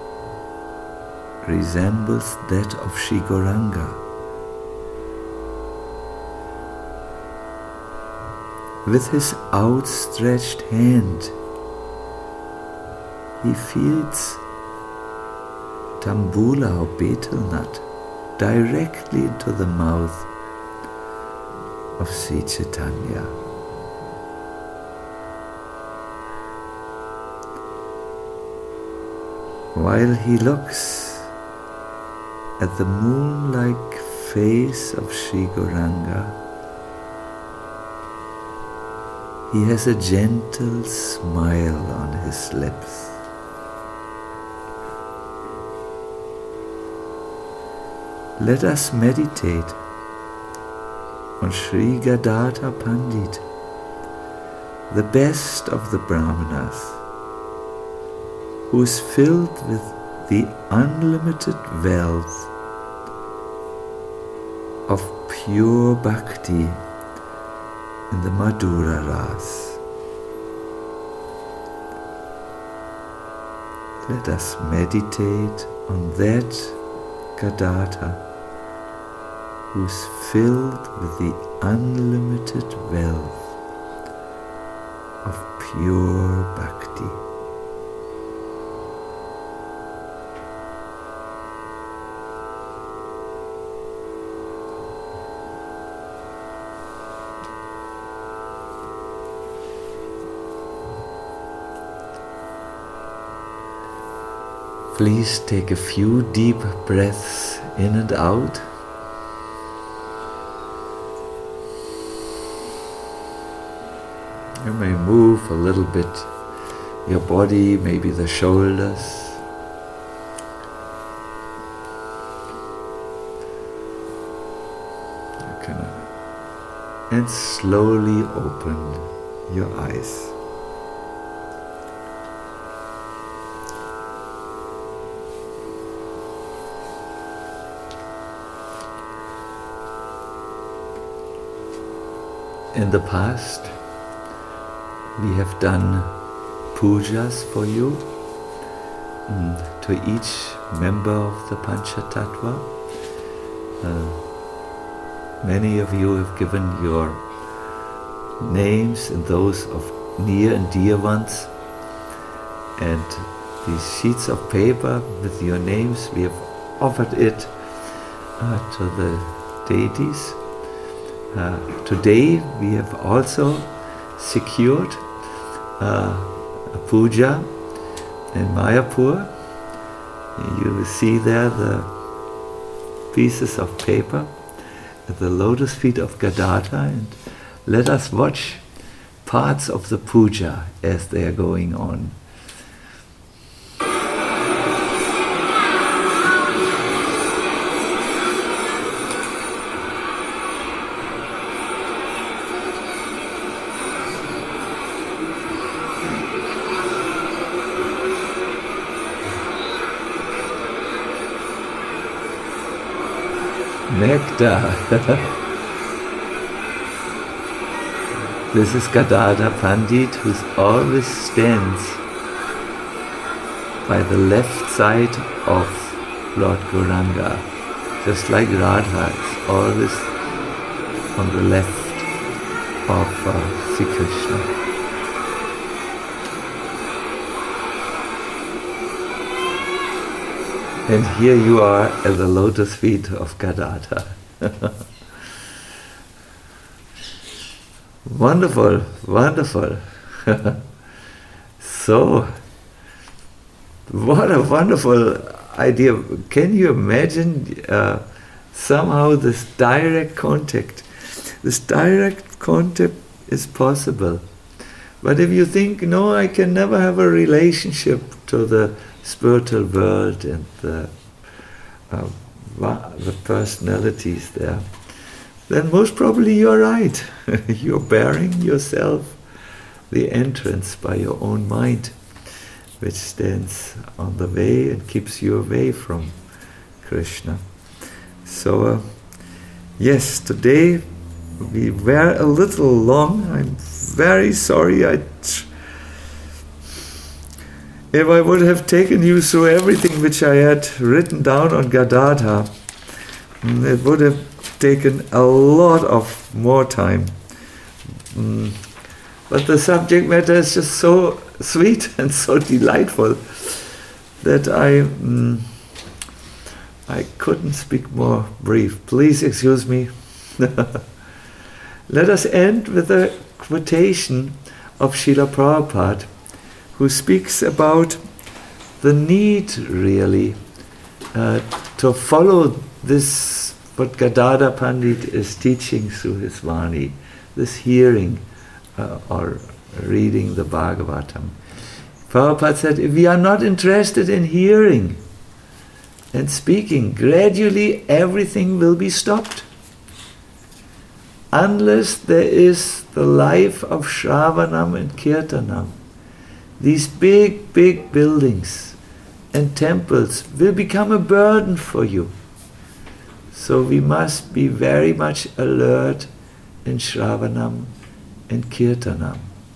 resembles that of Shri Gauranga. With his outstretched hand, he feeds Tambula or betel nut directly into the mouth of Sri Chaitanya. while he looks at the moon-like face of Sri Gauranga, he has a gentle smile on his lips. Let us meditate on Sri Gadadhar Pandit, the best of the Brahmanas, who is filled with the unlimited wealth of pure bhakti in the Madhura Ras. Let us meditate on that Gadadhar who is filled with the unlimited wealth of pure bhakti. Please take a few deep breaths in and out. You may move a little bit your body, maybe the shoulders. And slowly open your eyes. In the past, we have done pujas for you, to each member of the Panchatattva. Many of you have given your names and those of near and dear ones, and these sheets of paper with your names, we have offered it to the deities. Today we have also secured a puja in Mayapur. You will see there the pieces of paper at the lotus feet of Gadadhar, and let us watch parts of the puja as they are going on. Nectar. This is Gadadhar Pandit, who always stands by the left side of Lord Gauranga, just like Radha is always on the left of Sri Krishna. And here you are at the lotus feet of Gadadhar. Wonderful, wonderful. So, what a wonderful idea. Can you imagine somehow this direct contact? This direct contact is possible. But if you think, no, I can never have a relationship to the spiritual world and the personalities there, then most probably you're right. You're bearing yourself the entrance by your own mind, which stands on the way and keeps you away from Krishna. So, yes, today we were a little long. I'm very sorry. If I would have taken you through everything which I had written down on Gadadhar, it would have taken a lot of more time. But the subject matter is just so sweet and so delightful that I couldn't speak more brief. Please excuse me. Let us end with a quotation of Srila Prabhupada, who speaks about the need really to follow this, what Gadadhar Pandit is teaching through his Vani, this hearing or reading the Bhagavatam. Prabhupada said, if we are not interested in hearing and speaking, gradually everything will be stopped. Unless there is the life of Shravanam and Kirtanam, these big, big buildings and temples will become a burden for you. So we must be very much alert in Shravanam and Kirtanam.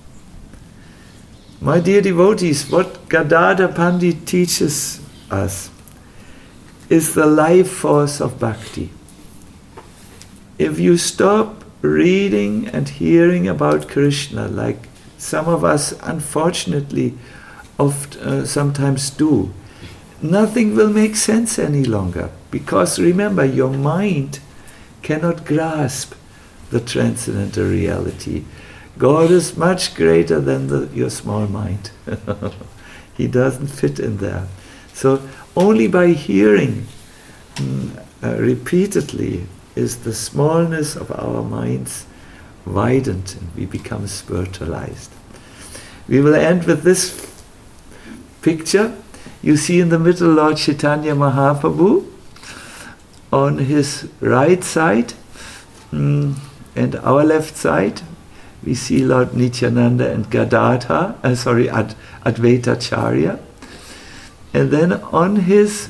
My dear devotees, what Gadadhar Pandit teaches us is the life force of bhakti. If you stop reading and hearing about Krishna, like some of us unfortunately sometimes do, nothing will make sense any longer. Because remember, your mind cannot grasp the transcendental reality. God is much greater than your small mind. He doesn't fit in there. So only by hearing repeatedly is the smallness of our minds widened and we become spiritualized. We will end with this picture. You see in the middle Lord Chaitanya Mahaprabhu on his right side, and our left side we see Lord Nityananda and Gadadhar, Advaita Acharya. And then on his,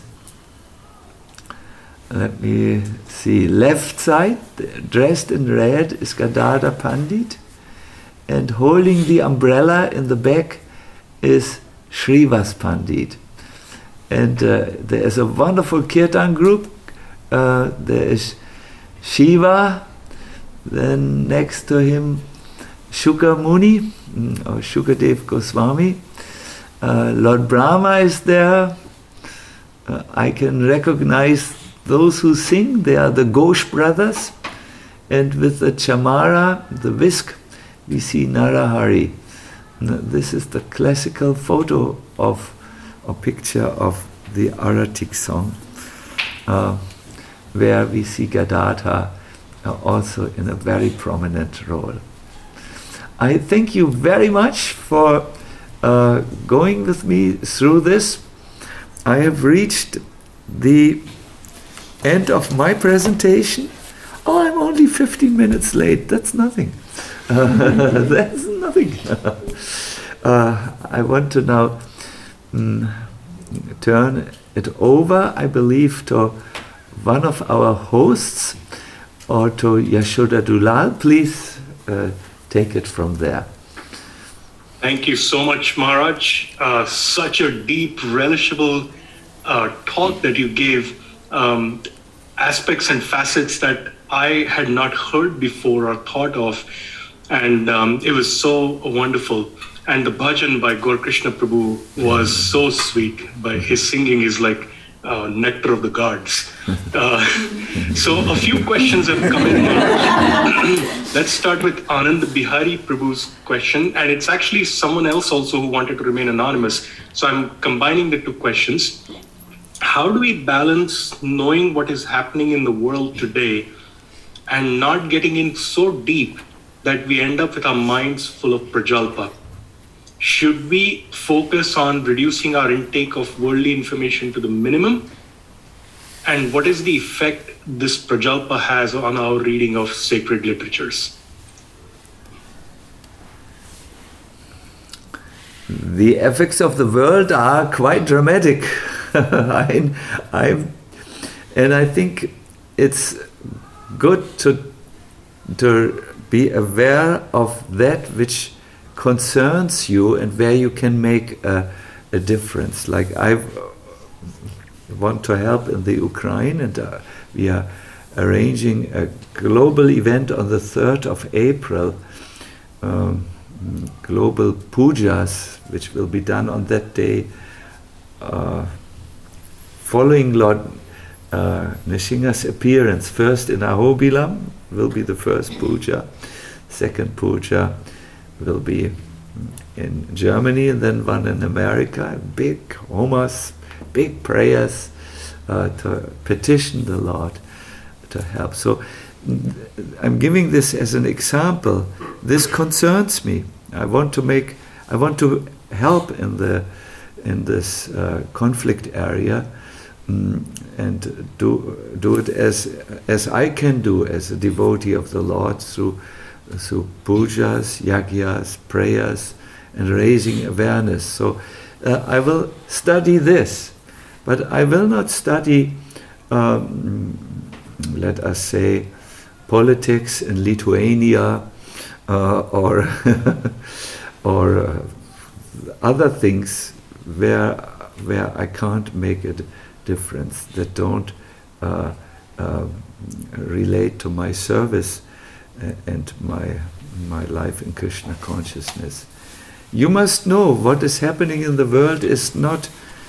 let me see, left side, dressed in red, is Gadadhar Pandit. And holding the umbrella in the back is Srivas Pandit. And there is a wonderful kirtan group. There is Shiva, then next to him Shuka Muni, or Shukadev Goswami. Lord Brahma is there. I can recognize those who sing. They are the Ghosh brothers. And with the chamara, the whisk, we see Narahari. This is the classical photo of a picture of the Aratik song, where we see Gadadhar also in a very prominent role. I thank you very much for going with me through this. I have reached the end of my presentation. Oh, I'm only 15 minutes late. That's nothing. That's nothing. I want to now turn it over, I believe, to one of our hosts, or to Yashoda Dulal. Please take it from there. Thank you so much, Maharaj. Such a deep, relishable talk that you gave, aspects and facets that I had not heard before or thought of, and it was so wonderful. And the bhajan by Gaur Krishna Prabhu was so sweet. By his singing is like nectar of the gods. So a few questions have come in. Let's start with Anand Bihari Prabhu's question, and it's actually someone else also who wanted to remain anonymous. So I'm combining the two questions. How do we balance knowing what is happening in the world today and not getting in so deep that we end up with our minds full of prajalpa? Should we focus on reducing our intake of worldly information to the minimum? And what is the effect this prajalpa has on our reading of sacred literatures? The effects of the world are quite dramatic. And I think it's good to be aware of that which concerns you and where you can make a difference. Like I want to help in the Ukraine, and we are arranging a global event on the 3rd of April, global pujas, which will be done on that day, following Lord Nrsimha's appearance. First in Ahobilam will be the first puja, second puja will be in Germany and then one in America, big homers, big prayers to petition the Lord to help. So I'm giving this as an example. This concerns me. I want to help in this conflict area, and do it as I can do as a devotee of the Lord through pujas, yagyas, prayers, and raising awareness. So I will study this, but I will not study, let us say, politics in Lithuania or or other things where I can't make a difference, that don't relate to my service and my life in Krishna consciousness. You must know what is happening in the world is not,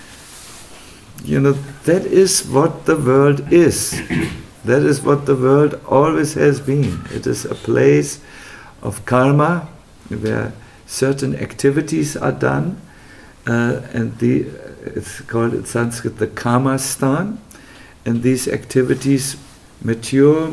that is what the world is. That is what the world always has been. It is a place of karma, where certain activities are done, and it's called in Sanskrit the karma stan, and these activities mature,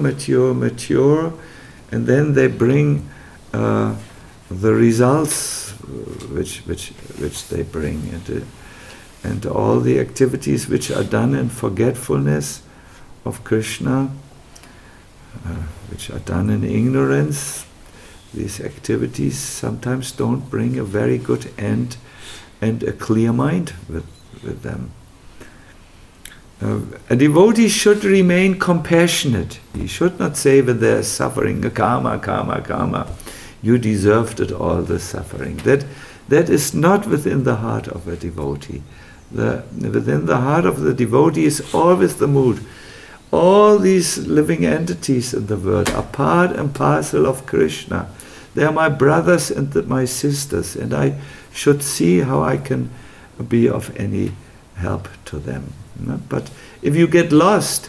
and then they bring the results which they bring, and all the activities which are done in forgetfulness of Krishna, which are done in ignorance, these activities sometimes don't bring a very good end and a clear mind with them. A devotee should remain compassionate. He should not say when there is suffering, karma, you deserved it all, the suffering. That is not within the heart of a devotee. Within the heart of the devotee is always the mood. All these living entities in the world are part and parcel of Krishna. They are my brothers and my sisters, and I should see how I can be of any help to them. But if you get lost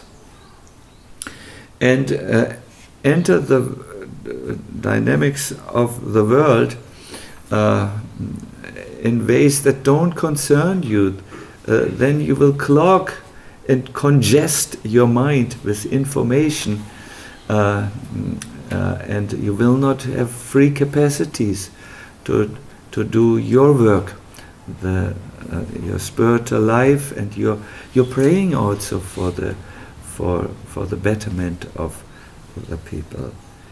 and enter the dynamics of the world in ways that don't concern you, then you will clog and congest your mind with information, and you will not have free capacities to do your work, your spiritual life, and you're praying also for the betterment of the people.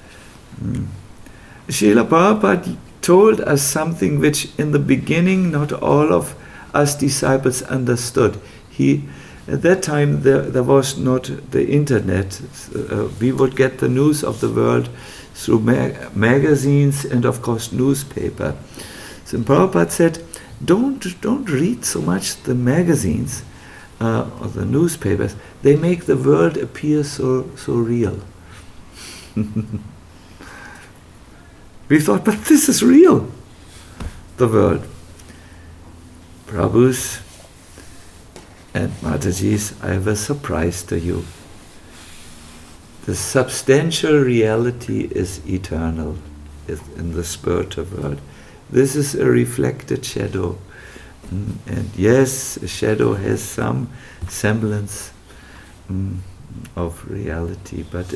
Srila Prabhupada told us something which in the beginning not all of us disciples understood. At that time there was not the internet. We would get the news of the world through magazines and of course newspaper. So Prabhupada said, don't read so much the magazines or the newspapers. They make the world appear so real. We thought, but this is real, the world. Prabhus and Matajis, I have a surprise to you. The substantial reality is eternal in the spiritual world. This is a reflected shadow. And yes, a shadow has some semblance of reality, but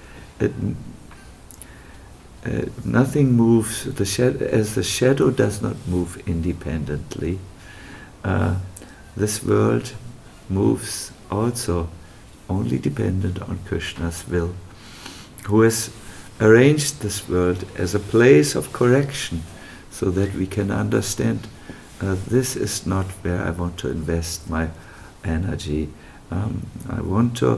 nothing moves. As the shadow does not move independently, this world moves also only dependent on Krishna's will, who has arranged this world as a place of correction, so that we can understand this is not where I want to invest my energy. I want to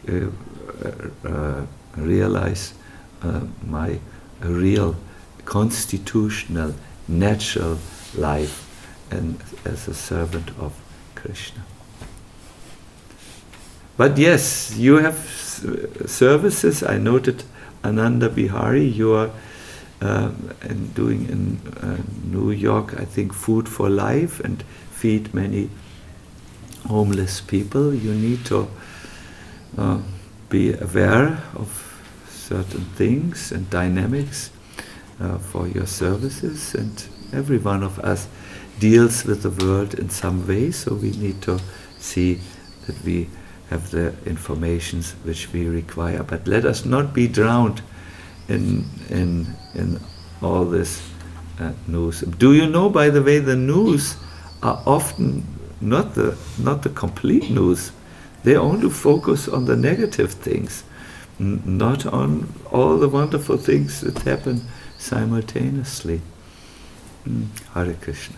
realize my real constitutional, natural life, and as a servant of Krishna. But yes, you have services. I noted Ananda Bihari, you are doing in New York, I think, Food for Life, and feed many homeless people. You need to be aware of certain things and dynamics for your services, and Every one of us deals with the world in some way, so we need to see that we have the informations which we require. But let us not be drowned in all this news. Do you know, by the way, the news are often not the complete news. They only focus on the negative things, not on all the wonderful things that happen simultaneously. Hare Krishna.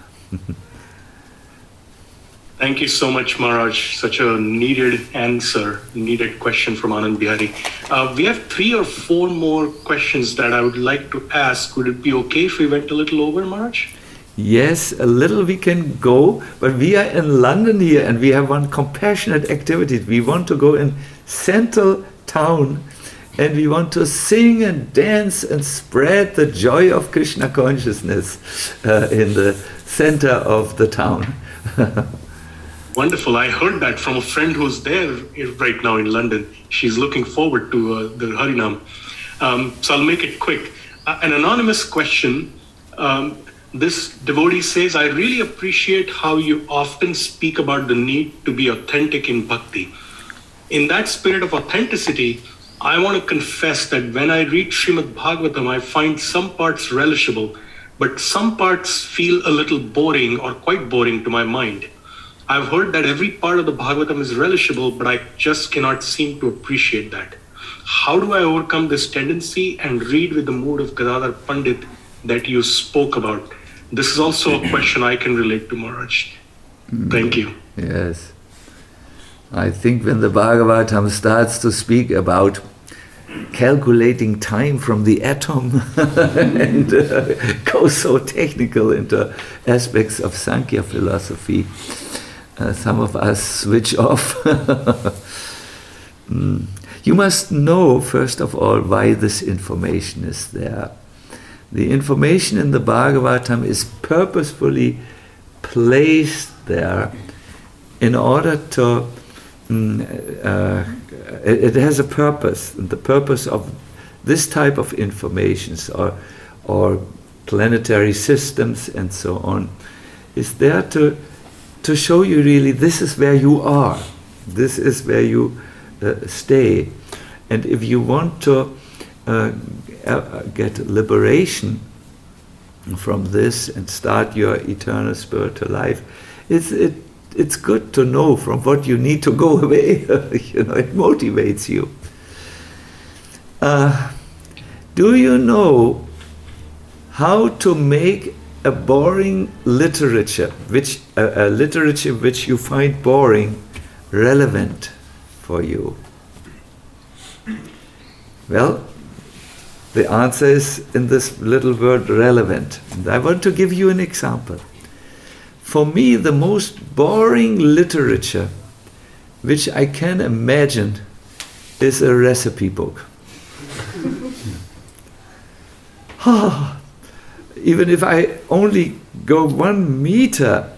Thank you so much, Maharaj. Such a needed answer, needed question from Anand Bihari. We have 3 or 4 more questions that I would like to ask. Would it be okay if we went a little over, Maharaj? Yes, a little we can go, but we are in London here and we have one compassionate activity. We want to go in central town and we want to sing and dance and spread the joy of Krishna consciousness in the center of the town. Wonderful. I heard that from a friend who's there right now in London. She's looking forward to the Harinam. So I'll make it quick. An anonymous question. This devotee says, I really appreciate how you often speak about the need to be authentic in bhakti. In that spirit of authenticity, I want to confess that when I read Srimad Bhagavatam, I find some parts relishable, but some parts feel a little boring or quite boring to my mind. I've heard that every part of the Bhagavatam is relishable, but I just cannot seem to appreciate that. How do I overcome this tendency and read with the mood of Gadadhar Pandit that you spoke about? This is also a question I can relate to, Maharaj. Thank you. Yes. I think when the Bhagavatam starts to speak about calculating time from the atom and goes so technical into aspects of Sankhya philosophy, some of us switch off. You must know, first of all, why this information is there. The information in the Bhagavatam is purposefully placed there in order to it has a purpose. And the purpose of this type of informations or planetary systems and so on is there to show you really this is where you are, this is where you stay. And if you want to get liberation from this and start your eternal spiritual life, it's good to know from what you need to go away. It motivates you. Do you know how to make a boring literature, a literature which you find boring, relevant for you? Well, the answer is in this little word, relevant. And I want to give you an example. For me, the most boring literature which I can imagine is a recipe book. Even if I only go 1 meter,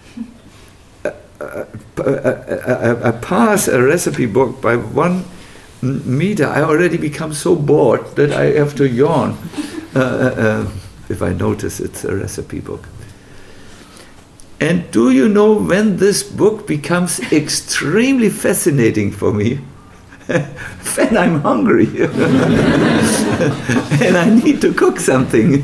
I pass a recipe book by 1 meter, I already become so bored that I have to yawn if I notice it's a recipe book. And do you know when this book becomes extremely fascinating for me? When I'm hungry and I need to cook something.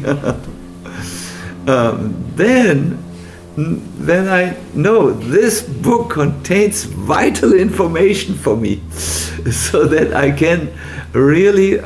Then I know this book contains vital information for me, so that I can really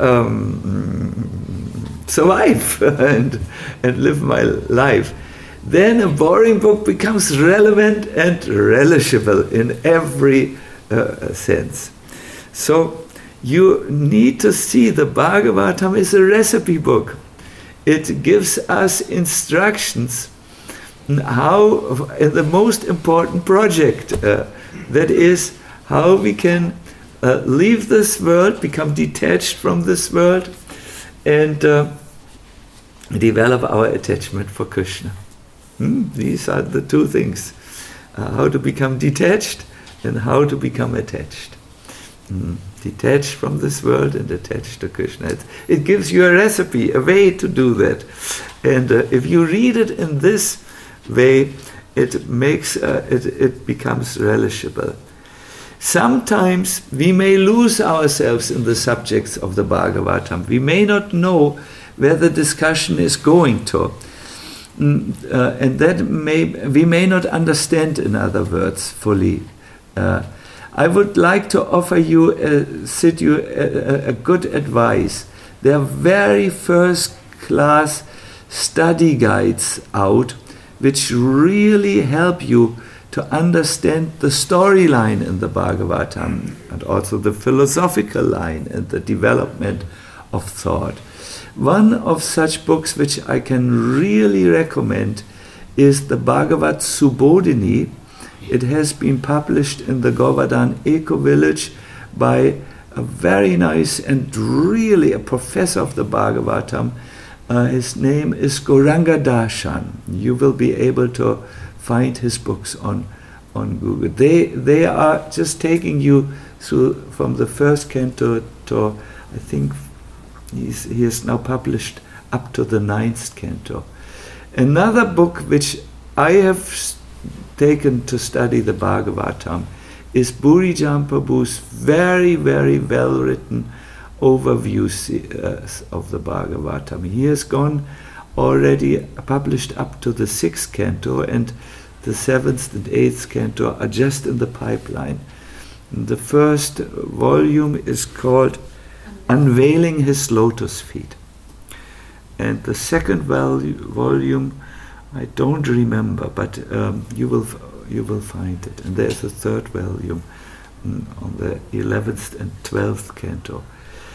survive and live my life. Then a boring book becomes relevant and relishable in every sense. So you need to see the Bhagavatam is a recipe book. It gives us instructions how, in the most important project, that is how we can leave this world, become detached from this world, and develop our attachment for Krishna. These are the 2 things, how to become detached and how to become attached. Detached from this world and attached to Krishna. It gives you a recipe, a way to do that. And if you read it in this way, it makes it becomes relishable. Sometimes we may lose ourselves in the subjects of the Bhagavatam. We may not know where the discussion is going to. And that we may not understand, in other words, fully. I would like to offer you a good advice. There are very first-class study guides out which really help you to understand the storyline in the Bhagavatam and also the philosophical line and the development of thought. One of such books which I can really recommend is the Bhagavad Subodhini. It has been published in the Govardhan Eco Village by a very nice and really a professor of the Bhagavatam. His name is Gauranga Darshan. You will be able to find his books on Google. They are just taking you through from the first canto to, I think, he is now published up to the 9th canto. Another book which I have taken to study the Bhagavatam is Buri Jampabu's very, very well written overview of the Bhagavatam. He has gone already published up to the 6th canto, and the 7th and 8th canto are just in the pipeline. And the first volume is called Unveiling His Lotus Feet. And the second volume, I don't remember, but you will find it. And there's a third volume on the 11th and 12th canto.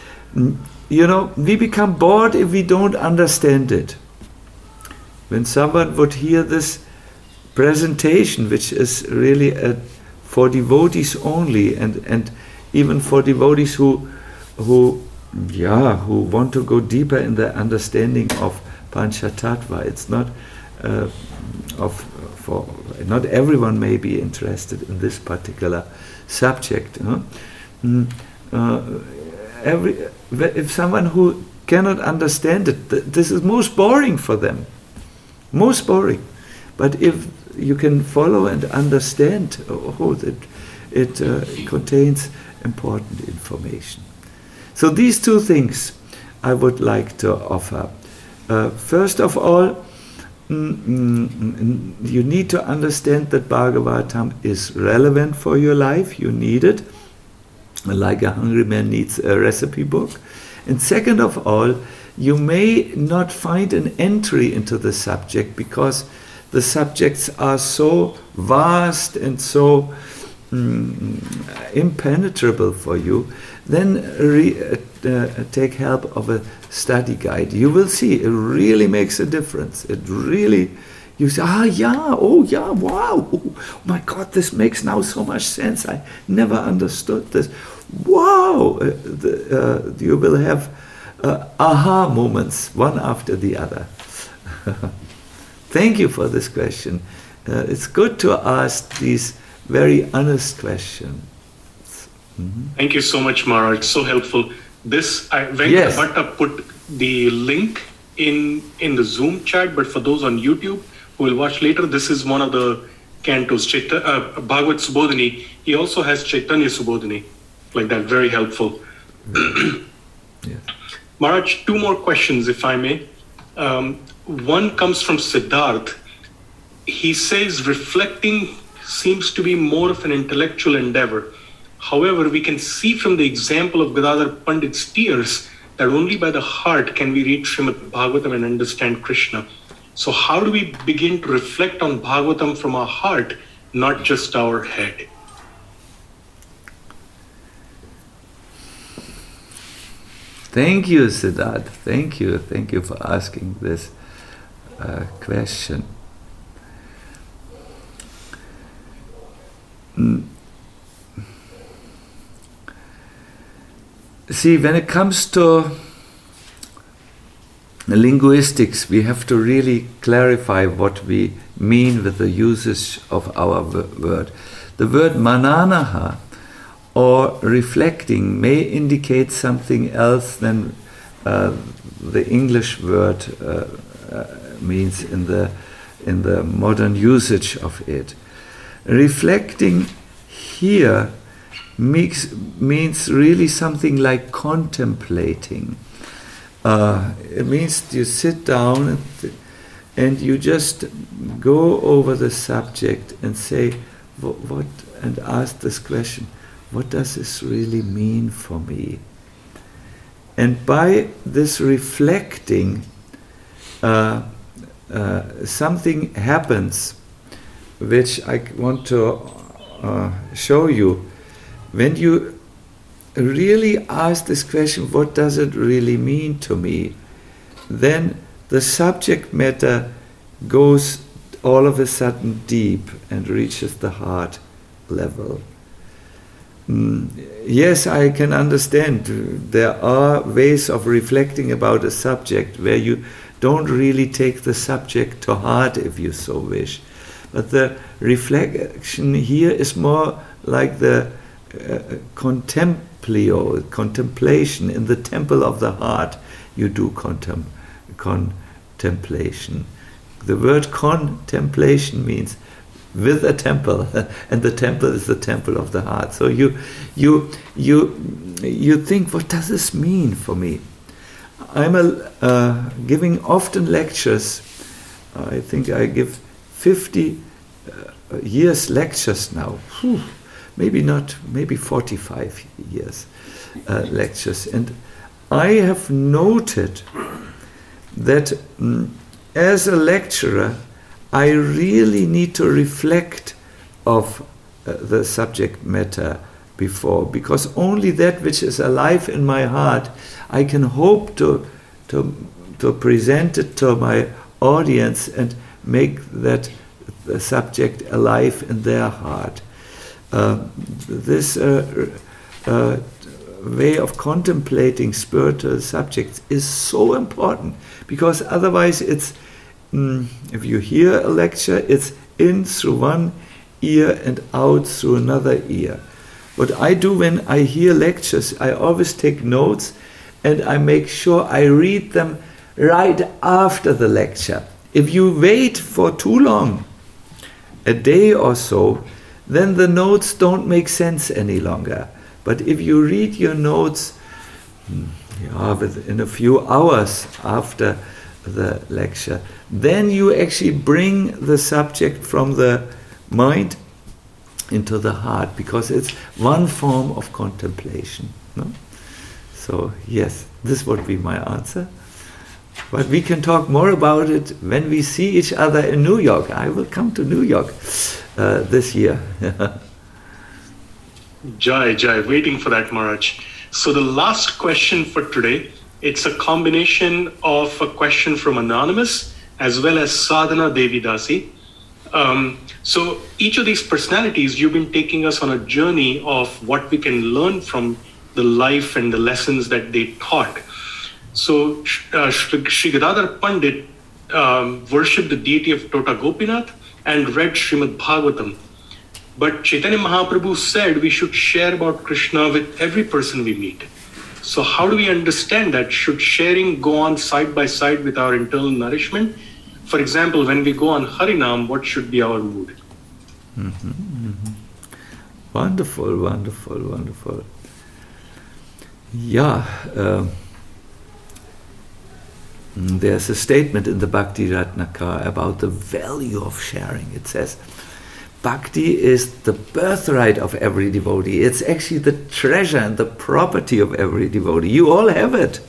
You know, we become bored if we don't understand it. When someone would hear this presentation, which is really for devotees only, and even for devotees who want to go deeper in their understanding of Panchatattva. It's not not everyone may be interested in this particular subject. If someone who cannot understand it, this is most boring for them. Most boring. But if you can follow and understand, that it contains important information. So these two things I would like to offer. First of all, you need to understand that Bhagavatam is relevant for your life. You need it, like a hungry man needs a recipe book. And second of all, you may not find an entry into the subject because the subjects are so vast and so impenetrable for you. Then take help of a study guide. You will see it really makes a difference. It really, you say, wow, oh my God, this makes now so much sense. I never understood this. Wow, you will have aha moments, one after the other. Thank you for this question. It's good to ask these very honest questions. Mm-hmm. Thank you so much, Maharaj. So helpful. Venkata Bhatta put the link in the Zoom chat, but for those on YouTube who will watch later, this is one of the cantos, Bhagavad Subodhini. He also has Chaitanya Subodhini, like that, very helpful. Yes. Maharaj, two more questions, if I may. One comes from Siddharth. He says reflecting seems to be more of an intellectual endeavor. However, we can see from the example of Gadadhar Pandit's tears that only by the heart can we read Srimad Bhagavatam and understand Krishna. So how do we begin to reflect on Bhagavatam from our heart, not just our head? Thank you, Siddharth. Thank you. Thank you for asking this question. See, when it comes to linguistics, we have to really clarify what we mean with the usage of our word. The word mananaha, or reflecting, may indicate something else than the English word means in the modern usage of it. Reflecting here means really something like contemplating. It means you sit down and you just go over the subject and say, and ask this question, what does this really mean for me? And by this reflecting, something happens which I want to show you. When you really ask this question, what does it really mean to me? Then the subject matter goes all of a sudden deep and reaches the heart level. Yes, I can understand. There are ways of reflecting about a subject where you don't really take the subject to heart, if you so wish. But the reflection here is more like the contemplation. In the temple of the heart, you do contemplation. The word contemplation means with a temple, and the temple is the temple of the heart. So you think, what does this mean for me? I'm giving often lectures. I think I give 50 years lectures now. Maybe 45 years lectures. And I have noted that as a lecturer, I really need to reflect of the subject matter before, because only that which is alive in my heart, I can hope to present it to my audience and make that the subject alive in their heart. This way of contemplating spiritual subjects is so important, because otherwise it's, if you hear a lecture, it's in through one ear and out through another ear. What I do when I hear lectures, I always take notes and I make sure I read them right after the lecture. If you wait for too long, a day or so, then the notes don't make sense any longer. But if you read your notes within a few hours after the lecture, then you actually bring the subject from the mind into the heart, because it's one form of contemplation. No? So yes, this would be my answer. But we can talk more about it when we see each other in New York. I will come to New York this year. Jai, waiting for that, Maharaj. So the last question for today, it's a combination of a question from Anonymous as well as Sadhana Devi Dasi. So each of these personalities, you've been taking us on a journey of what we can learn from the life and the lessons that they taught. So Sri Gadadhar Pandit worshipped the deity of Tota Gopinath and read Srimad Bhagavatam. But Chaitanya Mahaprabhu said we should share about Krishna with every person we meet. So how do we understand that? Should sharing go on side by side with our internal nourishment? For example, when we go on Harinam, what should be our mood? Mm-hmm, mm-hmm. Wonderful, wonderful, wonderful. Yeah, there's a statement in the Bhakti Ratnakara about the value of sharing. It says, Bhakti is the birthright of every devotee. It's actually the treasure and the property of every devotee. You all have it.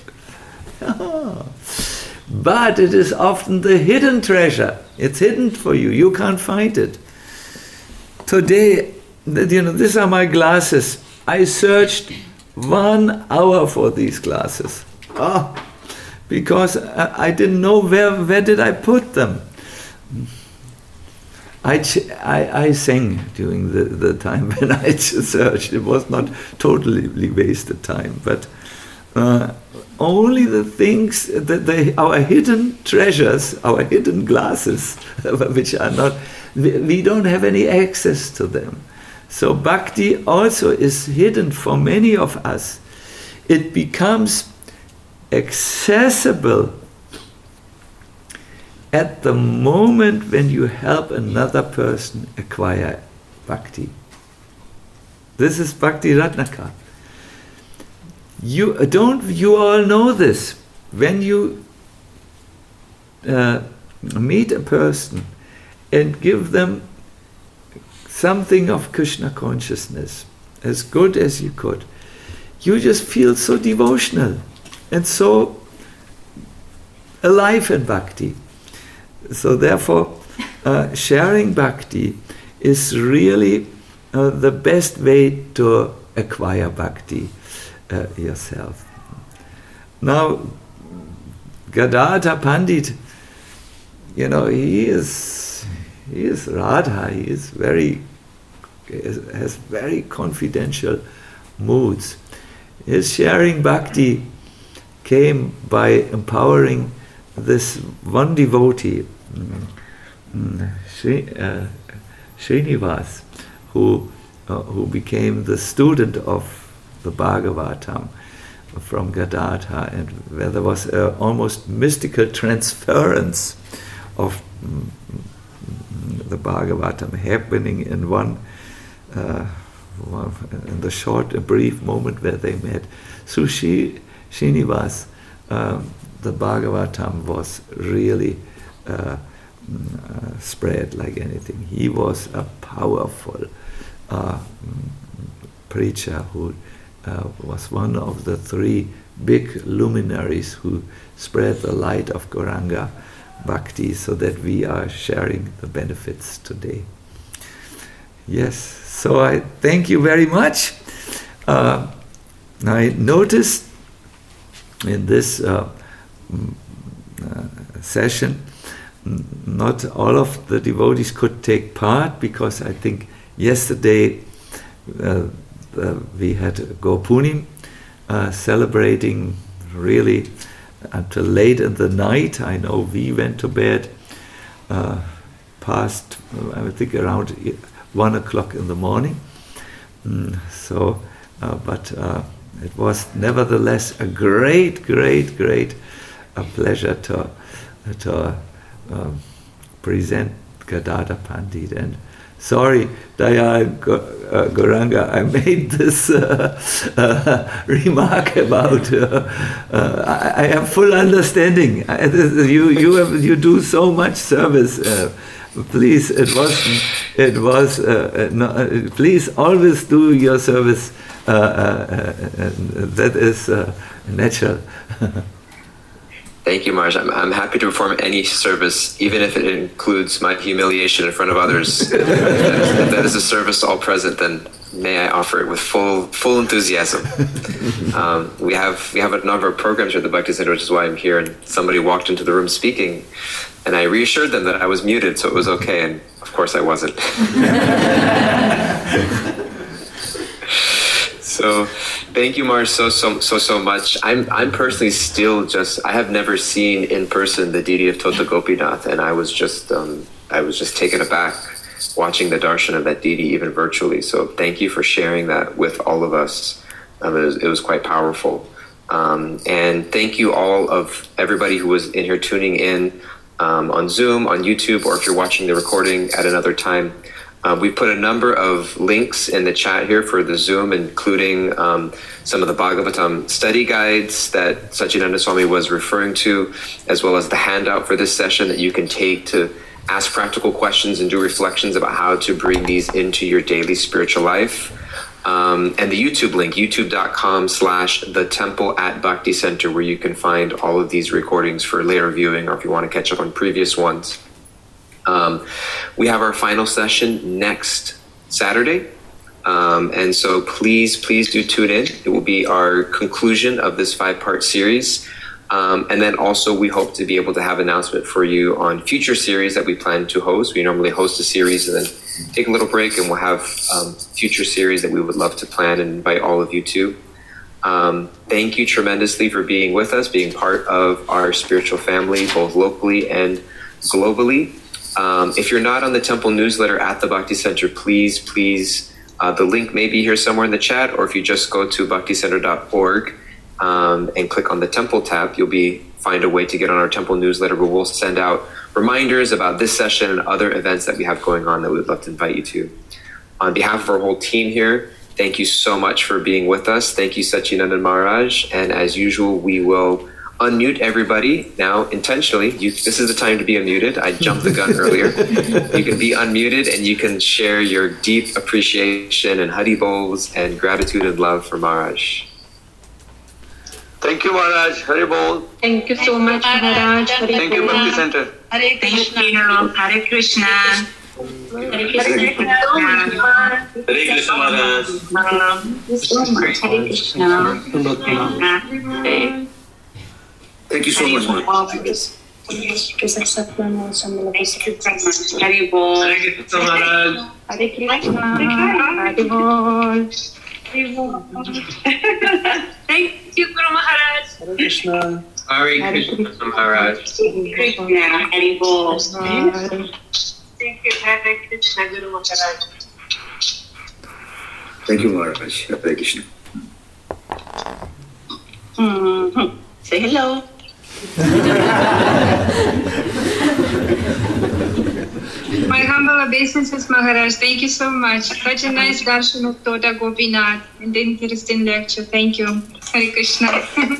But it is often the hidden treasure. It's hidden for you. You can't find it. Today, these are my glasses. I searched 1 hour for these glasses. Because I didn't know where did I put them. I sang during the time when I searched. It was not totally wasted time, but only the things, our hidden treasures, our hidden glasses, which are not, we don't have any access to them. So bhakti also is hidden for many of us. It becomes accessible at the moment when you help another person acquire bhakti. This is Bhakti Ratnaka. You all know this. When you meet a person and give them something of Krishna consciousness, as good as you could, you just feel so devotional and so alive in bhakti. So therefore, sharing bhakti is really the best way to acquire bhakti yourself. Now, Gadadhar Pandit, he is Radha. He is has very confidential moods. His sharing bhakti came by empowering this one devotee, Srinivas, who became the student of the Bhagavatam from Gadadhar, and where there was almost mystical transference of the Bhagavatam happening in in the short, brief moment where they met. So Srinivas, the Bhagavatam was really spread like anything. He was a powerful preacher who was one of the three big luminaries who spread the light of Gauranga Bhakti, so that we are sharing the benefits today. Yes, so I thank you very much. I noticed in this session, not all of the devotees could take part, because I think yesterday we had Gopunim celebrating really until late in the night. I know we went to bed past, I think, around 1 o'clock in the morning. But it was nevertheless a great pleasure to present Gadadhar Pandit. And sorry, Daya Gauranga, I made this remark about. I have full understanding. You do so much service. Please, please always do your service. That is natural. Thank you, Maharaj. I'm happy to perform any service, even if it includes my humiliation in front of others. If that is a service to all present, then may I offer it with full enthusiasm. We have a number of programs here at the Bhakti Center, which is why I'm here. And somebody walked into the room speaking, and I reassured them that I was muted, so it was okay. And of course, I wasn't. So, thank you, Mars, so much. I'm personally still I have never seen in person the deity of Tota Gopinath, and I was just taken aback watching the darshan of that deity, even virtually. So, thank you for sharing that with all of us. It was quite powerful, and thank you all of everybody who was in here tuning in on Zoom, on YouTube, or if you're watching the recording at another time. We put a number of links in the chat here for the Zoom, including some of the Bhagavatam study guides that Satchidananda Swami was referring to, as well as the handout for this session that you can take to ask practical questions and do reflections about how to bring these into your daily spiritual life. And the YouTube link, youtube.com/thetemple@Bhakti Center, where you can find all of these recordings for later viewing, or if you want to catch up on previous ones. We have our final session next Saturday. And so please do tune in. It will be our conclusion of this 5-part series. And then also we hope to be able to have an announcement for you on future series that we plan to host. We normally host a series and then take a little break, and we'll have future series that we would love to plan and invite all of you to. Thank you tremendously for being with us, being part of our spiritual family, both locally and globally. If you're not on the temple newsletter at the Bhakti Center, please, the link may be here somewhere in the chat, or if you just go to bhakticenter.org and click on the temple tab, you'll find a way to get on our temple newsletter, where we'll send out reminders about this session and other events that we have going on that we'd love to invite you to. On behalf of our whole team here, thank you so much for being with us. Thank you, Satchidananda Maharaj. And as usual, we will unmute everybody now intentionally. This is the time to be unmuted. I jumped the gun earlier. You can be unmuted and you can share your deep appreciation and Hari Bols and gratitude and love for Maharaj. Thank you, Maharaj. Hari Bol. Thank you so much, Maharaj. Thank you, Bhakti Center. Hare Krishna. Hare Krishna. Hare Krishna. Hare Krishna, Maharaj. Hare Krishna. Thank you so much, Maharaj. Hare Bol. Hare Krishna, Maharaj. Hare Krishna. Hare Bol. Thank you, Guru Maharaj. Hare Krishna. Hare Krishna, Maharaj. Krishna. Hare Bol. Thank you, Hare Krishna, Guru Maharaj. Thank you, Maharaj. Hare Krishna. Say hello. My humble obeisances, Maharaj. Thank you so much. Such a nice darshan of Tota Gopinath and the interesting lecture. Thank you. Hare Krishna.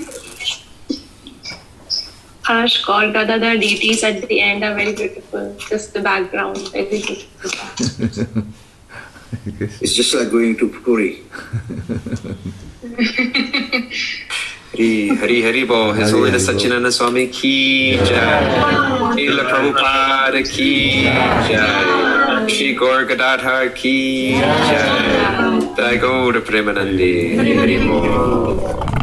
Harsh, God, Gadadhar deities at the end are very beautiful. Just the background, very beautiful. It's just like going to Puri. Hari Bol. His Holiness Satchidananda Swami ki jai. Srila Prabhupada ki jai. Shri Gaur Gadadhar ki jai. Jai Gaur Premanandi. Hari Bol.